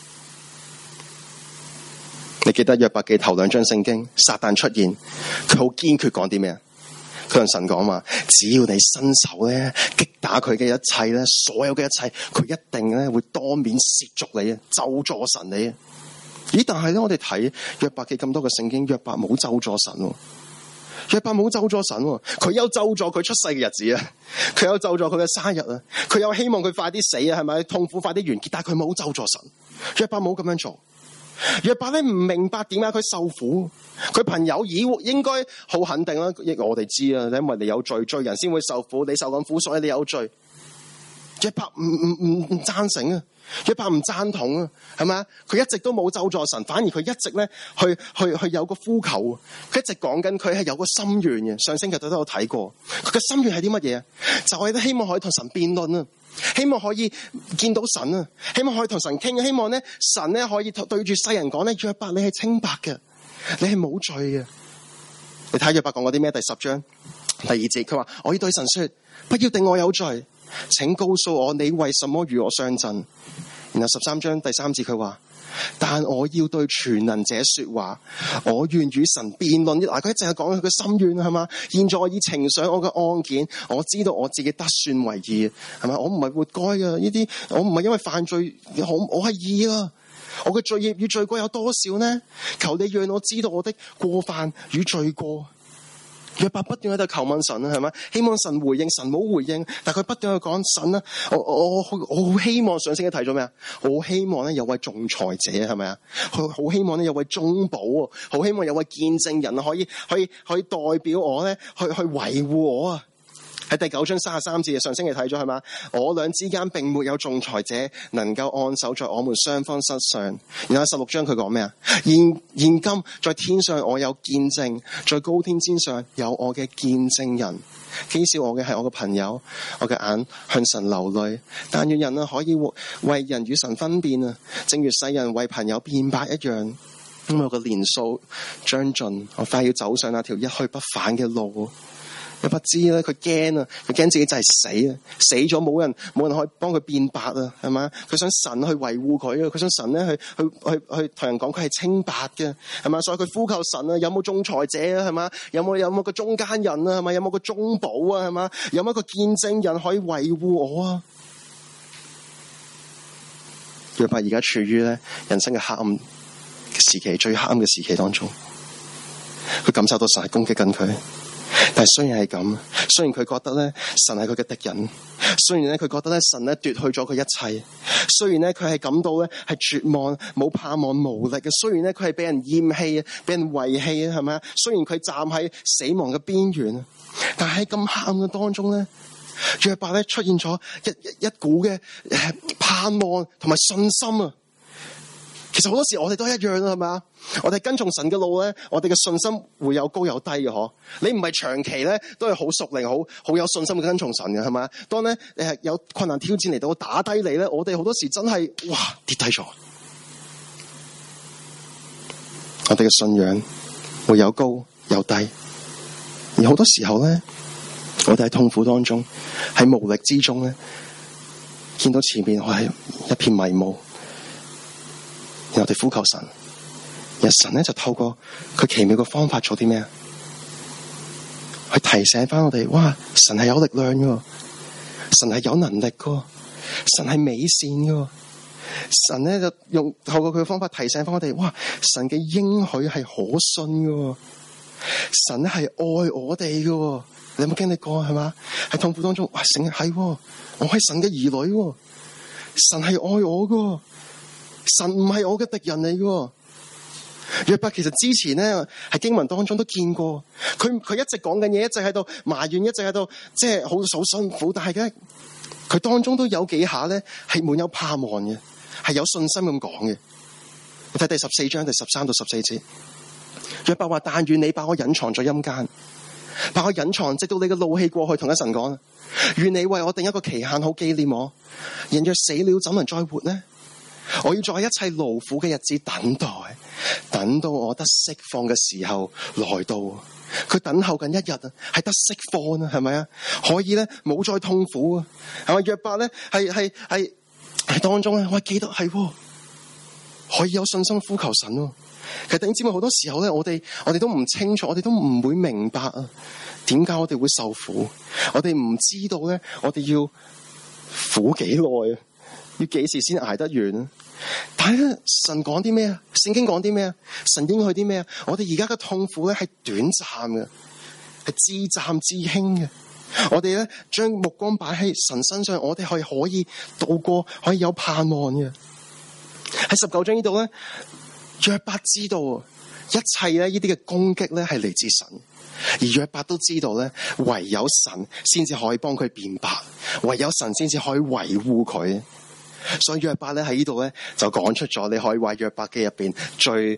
你記得約伯記頭2章聖經，撒旦出現，佢好堅決講啲咩啊？佢同神講話，只要你伸手咧擊打佢嘅一切咧，所有嘅一切，佢一定咧會當面褻瀆你啊，咒詛神你啊！咦？但係咧，我哋睇約伯記咁多嘅聖經，約伯冇咒詛神喎。約伯冇咒詛神喎，佢有咒詛佢出世嘅日子啊，佢有咒詛佢嘅生日啊，佢有希望佢快啲死啊，係咪？痛苦快啲完結，但係佢冇咒詛神。約伯冇咁樣做。約伯咧唔明白點解佢受苦，佢朋友應該好肯定啦，我哋知啊，因為你有罪，罪人先會受苦，你受緊苦，所以你有罪。約伯唔贊成啊，約伯唔贊同啊，係咪啊？佢一直都冇咒詛神，反而佢一直咧去有個呼求，佢一直講緊佢係有個心願嘅。上星期都有睇過，佢嘅心願係啲乜嘢？就係希望可以同神辯論啊。希望可以見到神啊，希望可以同神傾，希望咧神咧可以對住世人講咧，約伯你係清白嘅，你係冇罪嘅。你睇約伯講過啲咩？第10章第2節，佢話：我要對神說，不要定我有罪，請告訴我你為什麼與我相爭。然後13章第3節佢話：但我要對全能者說話，我願與神辯論。嗱，佢一直係講佢嘅心願係嘛？現在我已呈上我嘅案件，我知道我自己得算為義，係嘛？我唔係活該嘅呢啲，我唔係因為犯罪，我係義啊！我嘅罪孽與罪過有多少呢？求你讓我知道我的過犯與罪過。約伯不斷喺度求問神啊，係咪？希望神回應，神冇回應，但佢不斷去講神啊，我好希望上星期提咗咩啊？我好希望咧有位仲裁者，係咪啊？好希望咧有位中保啊，好希望有位見證人可以代表我咧去維護我啊！喺第9章33節，上星期睇咗係嘛？我倆之間並沒有仲裁者能夠按手在我們雙方身上。然後16章佢講咩啊？現今在天上我有見證，在高天之上有我嘅見證人。譏笑我嘅係我嘅朋友，我嘅眼向神流淚。但願人啊可以為人與神分辨啊，正如世人為朋友辯白一樣。因為我嘅年數將盡，我快要走上那條一去不返嘅路。約伯知咧，佢驚啊，佢驚自己就係死啊，死咗冇人可以幫佢辯白啊，係嘛？佢想神去維護佢啊，佢想神咧去同人講佢係清白嘅，係嘛？所以佢呼求神啊，有冇仲裁者啊，係嘛？有冇個中間人啊，係嘛？有冇個中保啊，係嘛？有冇一個見證人可以維護我啊？約伯而家處於咧人生嘅黑暗嘅時期，最黑暗嘅時期當中，佢感受到神係攻擊緊佢。但係雖然係咁，雖然佢覺得咧神係佢嘅敵人，雖然咧佢覺得咧神咧奪去咗佢一切，雖然咧佢係感到咧係絕望、冇盼望、無力嘅，雖然咧佢係俾人厭棄啊、俾人遺棄啊，係咪啊？雖然佢站喺死亡嘅邊緣啊，但係喺咁黑暗嘅當中咧，約伯咧出現咗一股嘅盼望同埋信心啊！ 其實好多時我哋都一樣啦，係咪？我哋跟從神嘅路咧，我哋嘅信心會有高有低嘅，嗬。你唔係長期咧都係好屬靈、好有信心嘅跟從神嘅，係咪？當咧有困難挑戰嚟到打低你咧，我哋好多時真係跌低咗。我哋嘅信仰會有高有低，而好多時候咧，我哋喺痛苦當中，喺無力之中咧，見到前面我係一片迷霧。然後我哋呼求神，而神咧就透過佢奇妙嘅方法做啲咩啊？去提醒翻我哋，神係有力量嘅，神係有能力嘅，神係美善嘅。神咧就透過佢嘅方法提醒翻我哋，神嘅應許係可信嘅，神係愛我哋嘅。你有冇經歷過係嘛？喺痛苦當中，神係，我係神嘅兒女，神係愛我嘅。神唔係我嘅敵人嚟嘅。約伯其實之前咧喺經文當中都見過，佢一直講緊嘢，一直喺度埋怨，一直喺度即係好辛苦，但係咧佢當中都有幾下咧係滿有盼望嘅，係有信心咁講嘅。你睇第14章第13到14節，約伯話：但願你把我隱藏在陰間，把我隱藏直到你嘅怒氣過去。同一神講，願你為我定一個期限，好紀念我。人若死了，怎能再活呢？我要在一切勞苦嘅日子等待，等到我得釋放嘅時候來到。佢等候緊一日啊，係得釋放啊，係咪啊？可以咧冇再痛苦啊，係咪？約伯咧係當中咧，我記得係可以有信心呼求神咯。其實弟兄姊妹，好多時候咧，我哋都唔清楚，我哋都唔會明白啊，點解我哋會受苦？我哋唔知道咧，我哋要苦幾耐啊？要幾時先捱得完？但係咧，神講啲咩啊？聖經講啲咩啊？神應許啲咩啊？我哋而家嘅痛苦咧係短暫嘅，係至暫至輕嘅。我哋咧將目光擺喺神身上，我哋係可以度過，可以有盼望嘅。喺19章呢度咧，約伯知道一切咧呢啲嘅攻擊咧係嚟自神，而約伯都知道咧，唯有神先至可以幫佢辯白，唯有神先至可以維護佢。所以約伯咧喺呢度咧就講出咗，你可以話約伯記入邊最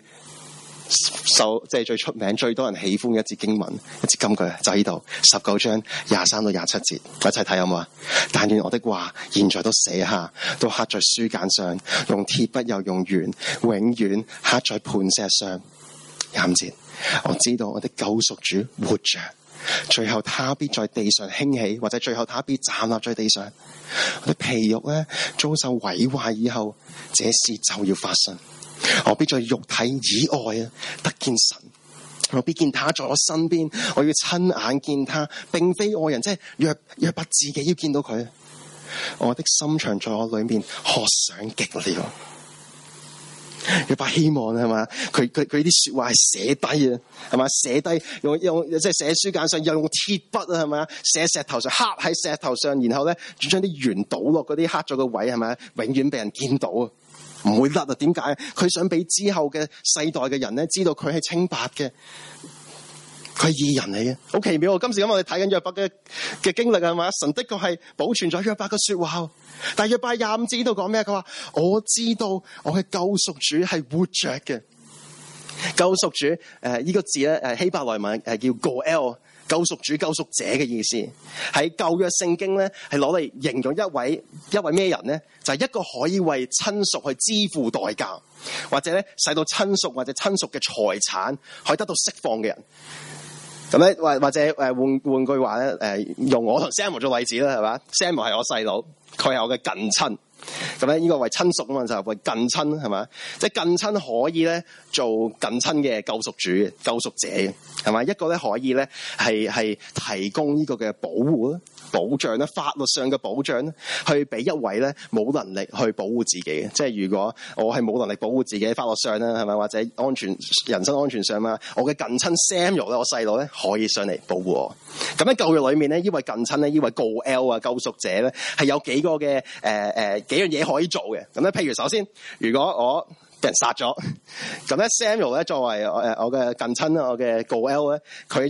出名、最多人喜歡嘅一節經文，一節金句就喺呢度19章23到27節，一齊睇好冇啊？但願我的話現在都寫下，都刻在書簡上，用鐵筆又用鉛，永遠刻在磐石上。25節，我知道我的救贖主活着，最後他必在地上興起，或者最後他必站立在地上。我的皮肉咧遭受毀壞以後，這事就要發生。我必在肉體以外得見神，我必見他在我身邊，我要親眼見他，並非外人，即係約伯自己要見到佢。我的心腸在我裏面渴想極了。約伯希望係嘛？佢啲說話係寫低啊，係嘛？寫低用即係寫書簡上，又用鐵筆啊，係嘛？寫石頭上，刻喺石頭上，然後咧將啲鉛倒落嗰啲刻咗個位，係咪？永遠俾人見到啊，唔會甩啊？點解？佢想俾之後嘅世代嘅人咧知道佢係清白嘅，佢係義人嚟嘅，好奇妙。今時今日我哋睇緊約伯嘅經歷係嘛？神的確係保存咗約伯嘅說話。但係約伯25節呢度講咩？佢話我知道我嘅救贖主係活着嘅。救贖主呢個字咧希伯來文叫 Goel， 救贖主、救贖者嘅意思。喺舊約聖經咧係攞嚟形容一位咩人咧？就係一個可以為親屬去支付代價，或者咧使到親屬或者親屬嘅財產可以得到釋放嘅人。咁咧或者換句話咧用我同 Samuel 做例子啦，係嘛？Samuel 係我細佬。佢係我嘅近親，咁咧呢個為親屬啊嘛，就係為近親，係嘛？即係近親可以咧做近親嘅救贖主嘅救贖者嘅，係嘛？一個咧可以咧係提供呢個嘅保護啦、保障啦、法律上嘅保障啦，去俾一位咧冇能力去保護自己嘅。即係如果我係冇能力保護自己，法律上啦，係咪？或者人身安全上嘛，我嘅近親 Samuel 咧，我細佬咧可以上嚟保護我。咁喺舊約裏面咧，呢位近親咧，呢位 Goel 啊，救贖者咧，係有幾個嘅幾樣嘢可以做嘅。咁咧，譬如首先，如果我俾人殺咗，咁咧 Samuel 咧作為我嘅近親啦，我嘅 Goel 咧，佢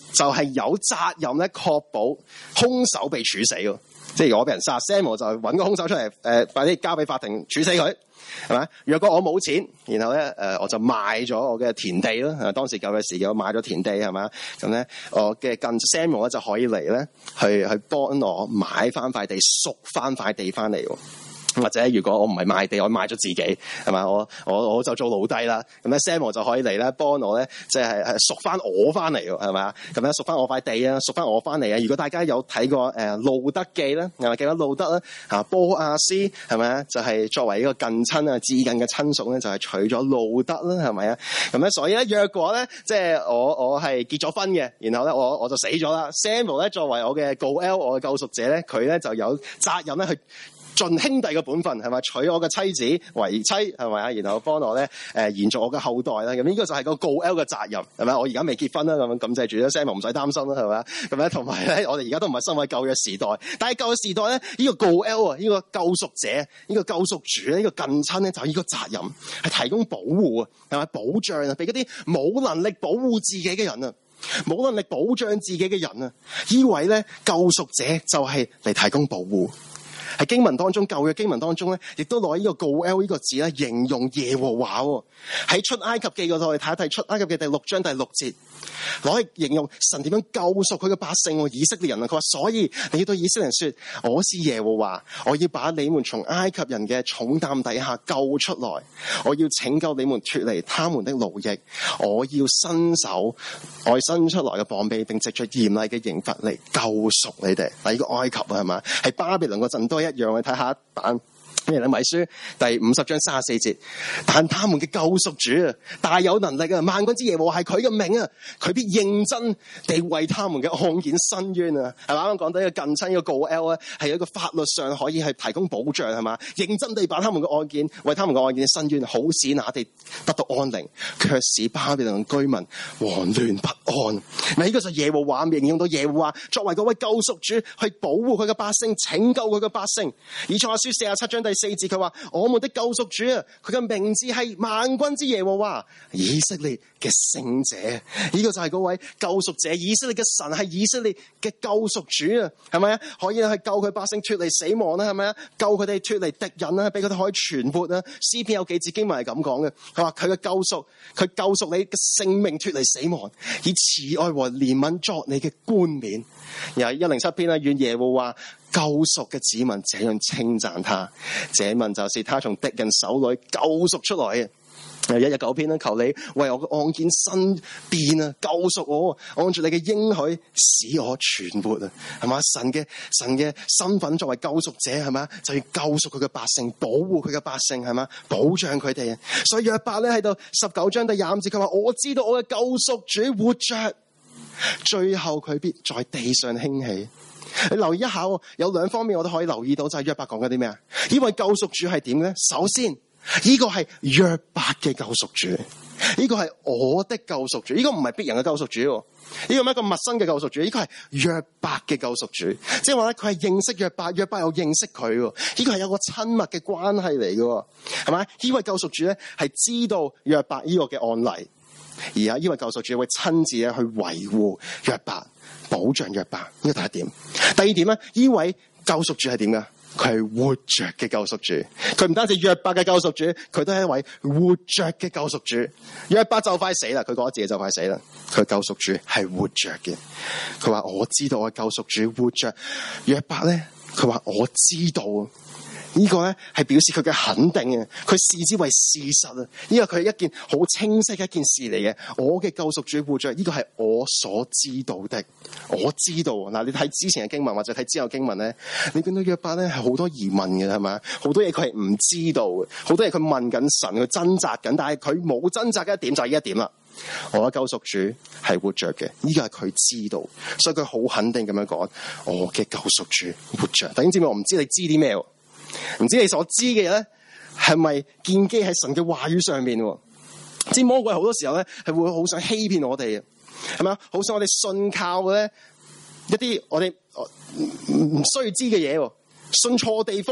就係有責任咧確保兇手被處死喎。即係如果我俾人殺 ，Samuel 就揾個兇手出嚟，快啲交俾法庭處死佢，係咪？若果我冇錢，然後咧我就賣咗我嘅田地啦。當時舊嘅時期，我賣咗田地係咪？咁咧我嘅近 Samuel 咧就可以嚟咧去幫我買翻塊地，贖翻塊地翻嚟喎。或者如果我唔係賣地，我賣咗自己係咪？我就做奴隸啦。咁咧 Samuel 就可以嚟咧幫我咧，即係贖翻我翻嚟喎，係咪啊？咁咧贖翻我塊地啊，贖翻我翻嚟啊！如果大家有睇過路德記咧，係咪記得路德啦？波亞斯係咪啊？就係作為一個近親啊、至近嘅親屬咧，就係娶咗路德啦，係咪啊？咁咧所以咧，若果咧即係我係結咗婚嘅，然後咧我就死咗啦。Samuel 咧作為我嘅 Goel， 我嘅救贖者咧，佢咧就有責任咧去盡兄弟嘅本分，係咪？娶我嘅妻子為妻，係咪啊？然後幫我咧延續我嘅後代啦。咁呢個就係個 Goel 嘅責任，係咪？我而家未結婚啦，咁感謝主啦 ，Samuel 唔使擔心啦，係咪啊？咁咧同埋咧，我哋而家都唔係生喺舊約時代，但係舊約時代咧，呢個 Goel 啊，呢個救贖者，呢個救贖主咧，呢個近親咧，就係呢個責任係提供保護啊，係咪？保障啊，俾嗰啲冇能力保護自己嘅人啊，冇能力保障自己嘅人啊，呢位咧救贖者就係嚟提供保護。喺經文當中，舊約經文當中咧，亦都攞呢個 Goel 呢個字咧，形容耶和華喎。喺出埃及記嗰度，我哋睇一睇出埃及記第6章第6節，攞嚟形容神點樣救贖佢嘅百姓以色列人啊。佢話：所以你要對以色列人說，我是耶和華，我要把你們從埃及人嘅重擔底下救出來，我要拯救你們脫離他們的奴役，我要伸出來嘅膀臂，並藉着嚴厲嘅刑罰嚟救贖你哋。嗱，呢個埃及啊，係嘛？係巴比倫嗰陣都一樣。我哋睇下一版咩咧？米書第50章34節，但他們嘅救贖主啊，大有能力啊，萬軍之耶和華係佢嘅名啊，佢必認真地為他們嘅案件伸冤啊，係嘛？啱啱講到一個近親，呢個 Goel 咧，係一個法律上可以係提供保障，係嘛？認真地把他們嘅案件為他們嘅案件伸冤，好使那地得到安寧，卻使巴比倫居民惶亂不安。嗱，呢個就耶和華形容到耶和華作為嗰位救贖主，去保護佢嘅百姓，拯救佢嘅百姓。以賽亞書47章第4節，佢話：我們的救贖主啊，佢嘅名字係萬軍之耶和華，以色列嘅聖者。呢個就係嗰位救贖者，以色列嘅神係以色列嘅救贖主啊，係咪啊？可以去救佢百姓脫離死亡啦，係咪啊？救佢哋脫離敵人啦，俾佢哋可以存活啊。詩篇有幾節經文係咁講嘅，佢話佢嘅救贖，佢救贖你嘅性命脫離死亡，以慈愛和憐憫作你嘅冠冕。然後107篇啊，願耶和華救贖嘅子民這樣稱讚他，這民就是他從敵人手裏救贖出來嘅。119篇啦，求你為我嘅案件申辯啊，救贖我，按住你嘅應許使我存活啊，係嘛？神嘅身份作為救贖者，係嘛？就要救贖佢嘅百姓，保護佢嘅百姓，係嘛？保障佢哋啊。所以約伯咧喺度19章第25節，佢話：我知道我嘅救贖主活着，最後佢必在地上興起。你留意一下，有兩方面我都可以留意到，就係約伯講緊啲咩啊？呢位救贖主係點咧？首先，呢個係約伯嘅救贖主，呢個係我的救贖主，呢個唔係別人嘅救贖主，呢個係一個陌生嘅救贖主，呢個係約伯嘅救贖主，即係話咧佢係認識約伯，約伯又認識佢，呢個係有個親密嘅關係嚟嘅，係咪？呢位救贖主咧係知道約伯呢個嘅案例，而呢位救贖主會親自咧去維護約伯，保障約伯，呢個第一點。第二點咧，呢位救贖主係點噶？佢係活着嘅救贖主，佢唔單止約伯嘅救贖主，佢都係一位活着嘅救贖主。約伯就快死啦，佢講自己就快死啦，佢救贖主係活着嘅。佢話我知道我救贖主活着。約伯咧，佢話我知道。呢個咧係表示佢嘅肯定啊，佢視之為事實啊，呢個佢係一件好清晰嘅一件事嚟嘅。我嘅救贖主活着，呢個係我所知道的，我知道。嗱，你睇之前嘅經文或者睇之後經文咧，你見到約伯咧係好多疑問嘅，係咪？好多嘢佢係唔知道嘅，好多嘢佢問緊神，佢掙扎緊，但係佢冇掙扎嘅一點就係呢一點啦。我嘅救贖主係活着嘅，呢個係佢知道，所以佢好肯定咁樣講，我嘅救贖主活着。弟兄姊妹，我唔知你知啲咩？唔知你所知嘅嘢咧，係咪建基喺神嘅話語上面？知魔鬼好多時候咧，係會好想欺騙我哋嘅，係咪啊？好想我哋信靠咧一啲我哋唔需要知嘅嘢，信錯地方啊！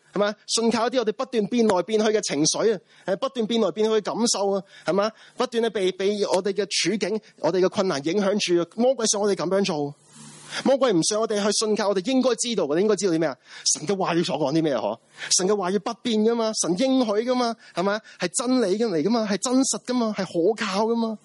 係嘛？信靠一啲我哋不斷變來變去嘅情緒啊，不斷變來變去嘅感受啊，係嘛？不斷咧被我哋嘅處境、我哋嘅困難影響住。魔鬼想我哋咁樣做，魔鬼唔想我哋去信靠。我哋應該知道，我哋應該知道啲咩啊？神嘅話語所講啲咩啊？嗬，神嘅話語不變噶嘛，神應許噶嘛，係嘛？係真理嘅嚟噶嘛，係真實噶嘛，係可靠噶嘛。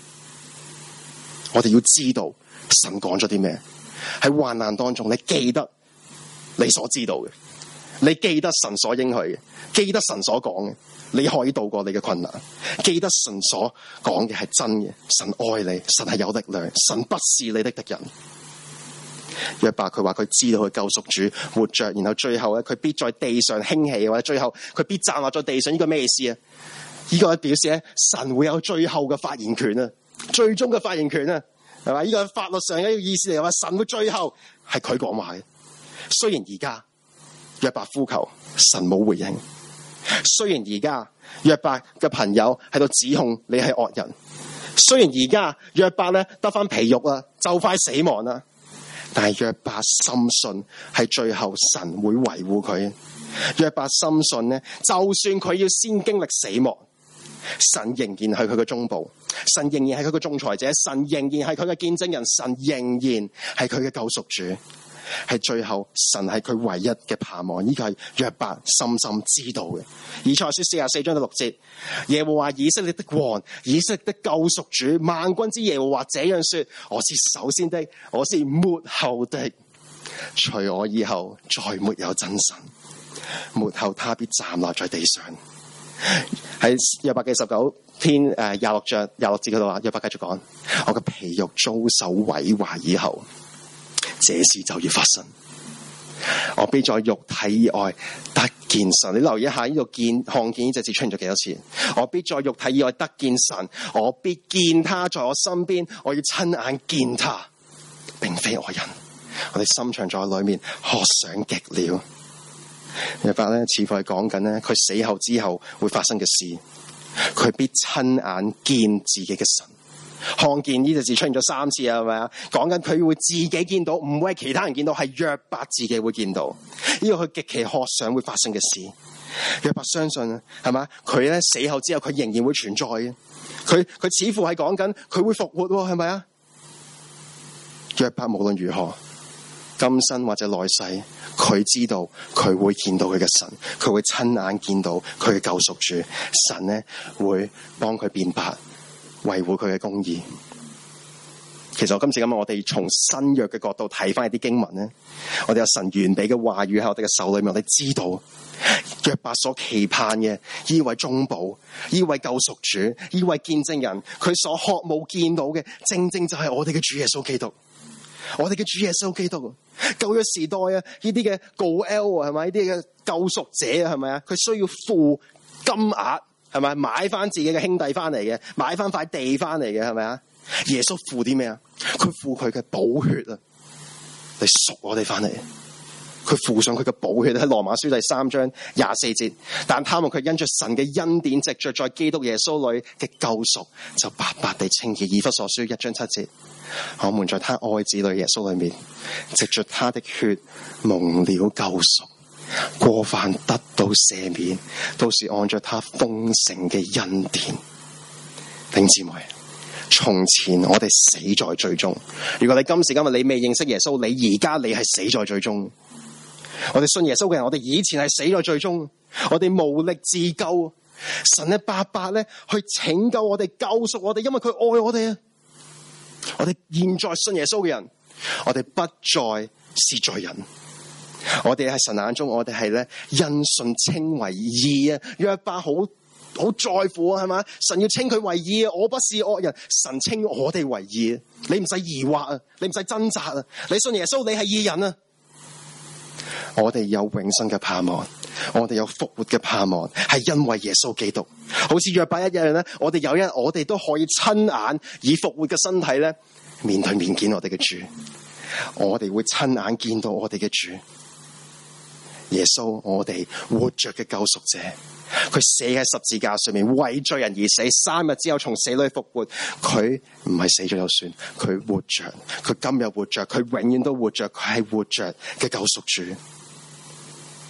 我哋要知道神講咗啲咩，喺患難當中，你記得你所知道嘅，你記得神所應許嘅，記得神所講嘅，你可以度過你嘅困難。記得神所講嘅係真嘅，神愛你，神係有力量，神不是你的敵人。約伯佢話佢知道佢救贖主活着，然後最後咧佢必在地上興起，或者最後佢必站立在地上。呢個咩意思啊？呢個表示咧神會有最後嘅發言權啊，最終嘅發言權啊，係嘛？呢個法律上嘅一個意思嚟，話神會最後係佢講話嘅。雖然而家約伯呼求神冇回應，雖然而家約伯嘅朋友喺度指控你係惡人，雖然而家約伯咧得翻皮肉啦，就快死亡啦，但係約伯深信係最後神會維護佢。約伯深信咧，就算佢要先經歷死亡，神仍然係佢嘅中保，神仍然係佢嘅仲裁者，神仍然係佢嘅見證人，神仍然係佢嘅救贖主。係最後神係佢唯一嘅盼望，呢個係約伯深深知道嘅。以賽亞書44章6節，耶和華以色列的王，以色列的救贖主，萬軍之耶和華這樣說：我是首先的，我是末後的，除我以後再沒有真神，末後他必站立在地上。喺約伯記19篇26章26節嗰度話，約伯繼續講：我嘅皮肉遭受毀壞以後，這事就要發生，我必在肉體以外得見神。你留意一下呢度看見呢隻字出現咗幾多次？我必在肉體以外得見神，我必見他在我身邊，我要親眼見他，並非外人。我哋心腸在裏面渴想極了。約伯咧，似乎係講緊咧佢死後之後會發生嘅事，佢必親眼見自己嘅神。看見呢隻字出現咗3次啊，係咪啊？講緊佢會自己見到，唔會係其他人見到，係約伯自己會見到。呢個佢極其渴想會發生嘅事。約伯相信係咪？佢咧死後之後，佢仍然會存在嘅。佢似乎係講緊佢會復活，係咪啊？約伯無論如何，今生或者來世，佢知道佢會見到佢嘅神，佢會親眼見到佢嘅救贖主。神咧會幫佢辯白，維護佢嘅公義。其實今日我哋從新約嘅角度睇翻一啲經文咧，我哋有神完備嘅話語喺我哋嘅手裏面，我哋知道約伯所期盼嘅呢位中保、呢位救贖主、呢位見證人，佢所渴慕見到嘅，正正就係我哋嘅主耶穌基督。我哋嘅主耶穌基督，舊約時代啊，呢啲嘅告 L 啊，係咪？呢啲嘅救贖者啊，係咪啊？佢需要付金額，係咪？買翻自己嘅兄弟翻嚟嘅，買翻塊地翻嚟嘅，係咪啊？耶穌付啲咩啊？佢付佢嘅寶血啊，嚟贖我哋翻嚟。佢付上佢嘅寶血，喺羅馬書第3章24節。但他們卻因着神嘅恩典，藉着在基督耶穌裏嘅救贖，就白白地稱義。以弗所書1章7節。我們在他愛子裏耶穌裏面，藉着他的血蒙了救贖，過犯得到赦免，都是按着他豐盛嘅恩典。弟兄姊妹，從前我哋死在罪中，如果你今時今日你未認識耶穌，你而家你係死在罪中。我哋信耶穌嘅人，我哋以前係死在罪中，我哋無力自救，神咧白白咧去拯救我哋，救贖我哋，因為佢愛我哋啊！我哋現在信耶穌嘅人，我哋不再是罪人，我哋喺神眼中，我哋係咧因信稱為義啊！約伯好在乎啊，係嘛？神要稱佢為義啊！我不是惡人，神稱我哋為義啊！你唔使疑惑啊，你唔使掙扎啊！你信耶穌，你係義人啊！我哋有永生嘅盼望，我哋有復活嘅盼望，係因為耶穌基督。好似約伯一樣咧，我哋有一日我哋都可以親眼以復活嘅身體咧，面對面見我哋嘅主。我哋會親眼見到我哋嘅主耶穌，我哋活着嘅救贖者。佢死喺十字架上面為罪人而死，3日之後從死裏復活。佢唔係死咗就算，佢活着，佢今日活着，佢永遠都活着，佢係活着嘅救贖主。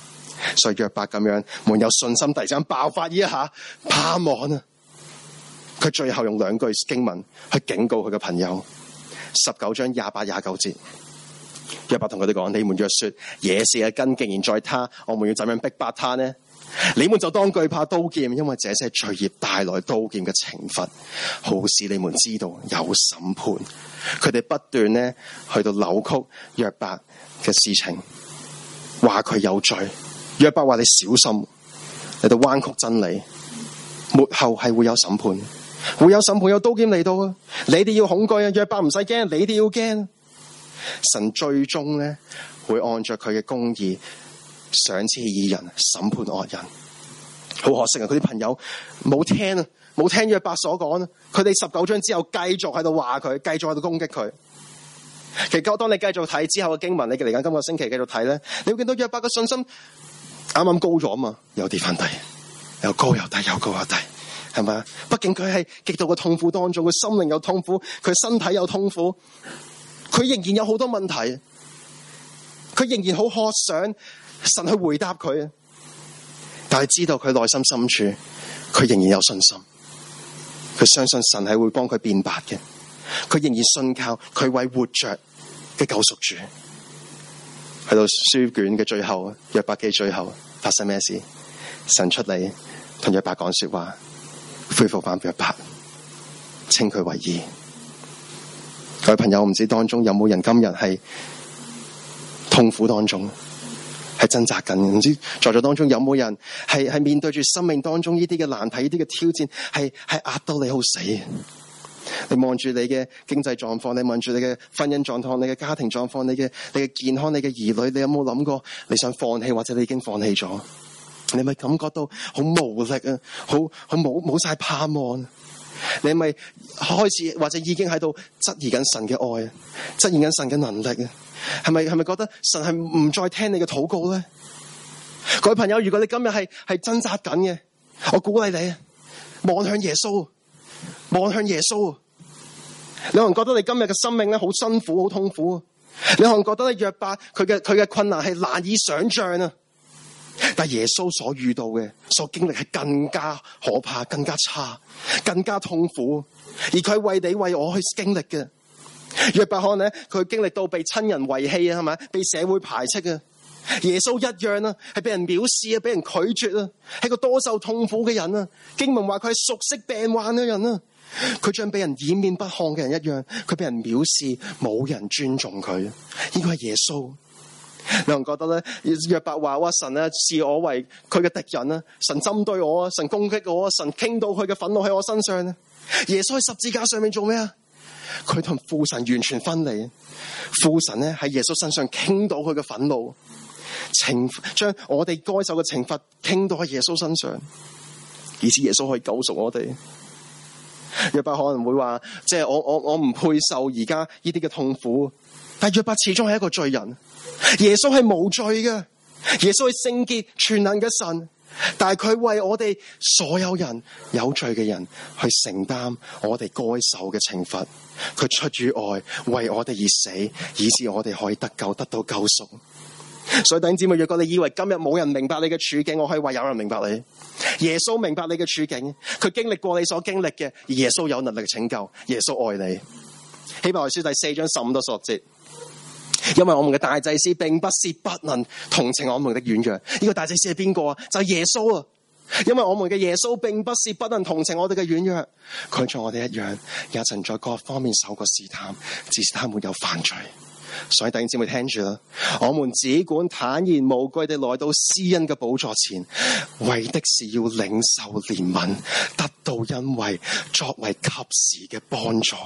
所以約伯咁樣滿有信心，突然間爆發呢一下盼望啊！佢最後用2句經文去警告佢嘅朋友。19章28、29節，約伯同佢哋講：你們若說野蛇嘅根既然在他，我們要怎樣逼迫他呢？你們就當懼怕刀劍，因為這些罪孽帶來刀劍嘅懲罰，好使你們知道有審判。佢哋不斷呢去到扭曲約伯嘅事情，話佢有罪。約伯話你小心，嚟到彎曲真理，末後係會有審判，會有審判，有刀劍嚟到啊！你哋要恐懼啊！約伯唔使驚，你哋要驚。神最終呢會按着佢嘅公義賞賜義人，審判惡人。好可惜啊！佢啲朋友冇聽啊，冇聽約伯所講啊！佢哋19章之後繼續喺度話佢，繼續喺度攻擊佢。其實當你繼續睇之後嘅經文，你嚟緊今個星期繼續睇咧，你會見到約伯嘅信心啱啱高咗啊嘛，又跌翻低，又高又低，又高又低，係咪啊？畢竟佢係極度嘅痛苦當中，佢心靈有痛苦，佢身體有痛苦，佢仍然有好多問題，佢仍然好渴想神去回答佢，但係知道佢內心深處，佢仍然有信心，佢相信神係會幫佢辯白嘅，佢仍然信靠佢為活着嘅救贖主。去到書卷嘅最後，約伯記最後發生咩事？神出嚟同約伯講說話，恢復翻約伯，稱佢為義。各位朋友，唔知當中有冇人今日係痛苦當中，係掙扎緊？唔知在座當中有冇人係面對住生命當中呢啲嘅難題、呢啲嘅挑戰，係壓到你好死？你望住你嘅經濟狀況，你望住你嘅婚姻狀況，你嘅家庭狀況，你嘅健康，你嘅兒女，你有冇諗過你想放棄，或者你已經放棄咗？你咪感覺到好無力啊，好冇晒盼望？你咪開始或者已經喺度質疑緊神嘅愛，質疑緊神嘅能力啊？係咪覺得神係唔再聽你嘅禱告咧？各位朋友，如果你今日係掙扎緊嘅，我鼓勵你望向耶穌，望向耶穌。你可能覺得你今日嘅生命咧好辛苦、好痛苦，你可能覺得咧約伯佢嘅困難係難以想象啊。但耶穌所遇到嘅、所經歷係更加可怕、更加差、更加痛苦，而佢係為你為我去經歷嘅。約伯可能咧佢經歷到被親人遺棄啊，係咪？被社會排斥啊。耶穌一樣啊，係俾人藐視啊，俾人拒絕啊，係個多受痛苦嘅人啊。經文話佢係熟悉病患嘅人啊，佢像俾人掩面不看嘅人一樣，佢俾人藐視，冇人尊重佢。呢個係耶穌。有人覺得咧，約伯話：哇，神咧視我為佢嘅敵人啊，神針對我啊，神攻擊我啊，神傾到佢嘅憤怒喺我身上啊。耶穌喺十字架上面做咩啊？佢同父神完全分離，父神咧喺耶穌身上傾到佢嘅憤怒，將我哋該受嘅懲罰傾到喺耶穌身上，以致耶穌可以救贖我哋。約伯可能會話，即係我唔配受而家呢啲嘅痛苦，但約伯始終係一個罪人。耶穌係無罪嘅，耶穌係聖潔全能嘅神，但係佢為我哋所有人有罪嘅人去承擔我哋該受嘅懲罰。佢出於愛為我哋而死，以致我哋可以得救，得到救贖。所以弟兄姊妹，若果你以為今日冇人明白你嘅處境，我可以話有人明白你。耶穌明白你嘅處境，佢經歷過你所經歷嘅，而耶穌有能力拯救，耶穌愛你。希伯來書第4章15到16節。因為我們嘅大祭司並不是不能同情我們的軟弱，呢個大祭司係邊個啊？就係耶穌啊！因為我們嘅耶穌並不是不能同情我哋嘅軟弱，佢像我哋一樣，也曾在各方面受過試探，只是他沒有犯罪。所以弟兄姊妹聽住啦，我們只管坦然無懼地來到施恩嘅寶座前，為的是要領受憐憫，得到恩惠，作為及時嘅幫助。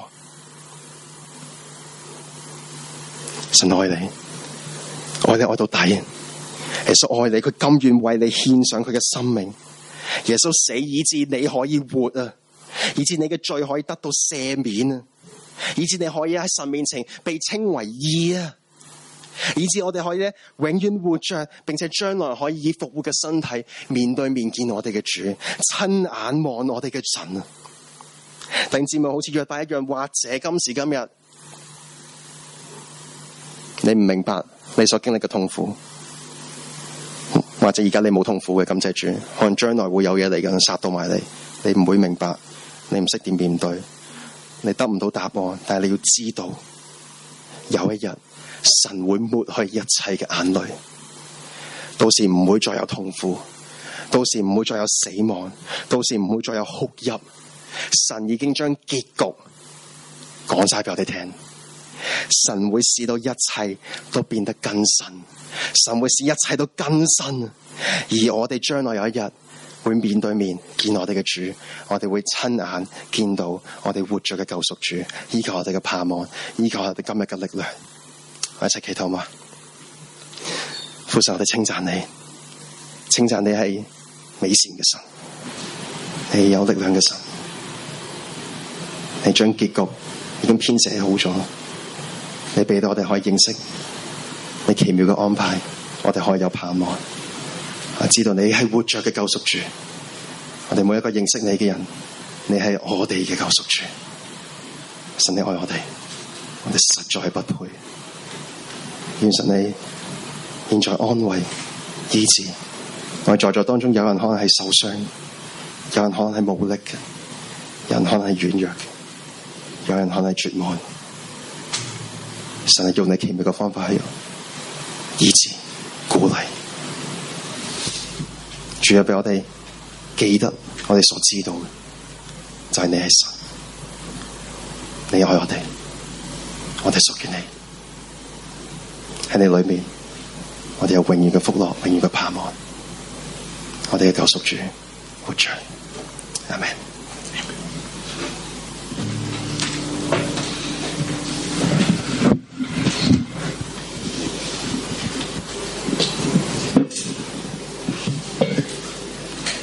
神愛你，愛你愛到底。耶穌愛你，佢甘願為你獻上佢嘅生命。耶穌死以致你可以活啊，以致你嘅罪可以得到赦免啊，以致你可以喺神面前被稱為義啊，以致我哋可以咧永遠活着，並且將來可以以復活嘅身體面對面見我哋嘅主，親眼望我哋嘅神啊。弟兄姊妹，好似約伯一樣，或者今時今日你唔明白你所經歷嘅痛苦， 或者而家你冇痛苦嘅，感謝主。可能將來會有嘢嚟緊殺到埋你，你唔會明白，你唔識點面對，你得唔到答案。但係你要知道，有一日神會抹去一切嘅眼淚，到時唔會再有痛苦，到時唔會再有死亡，到時唔會再有哭泣。神已經將結局講晒俾我哋聽。神會使到一切都變得更新，神會使一切都更新，而我哋將來有一日會面對面見我哋嘅主，我哋會親眼見到我哋活着嘅救贖主，依靠我哋嘅盼望，依靠我哋今日嘅力量。我一齊祈禱嘛。父神，我哋稱讚你，稱讚你係美善嘅神，你有力量嘅神，你將結局已經編寫好咗，你俾到我哋可以認識你奇妙嘅安排，我哋可以有盼望。我知道你係活着嘅救贖主，我哋每一個認識你嘅人，你係我哋嘅救贖主。神，你愛我哋，我哋實在係不配。願神你現在安慰醫治。我哋在座當中有人可能係受傷，有人可能係無力嘅，有人可能係軟弱嘅，有人可能係絕望。神係用你奇妙嘅方法去醫治、鼓勵。主要俾我哋記得，我哋所知道嘅就係你係神，你愛我哋，我哋屬於你。喺你裏面，我哋有永遠嘅福樂、永遠嘅盼望。我哋嘅救贖主活着，阿們。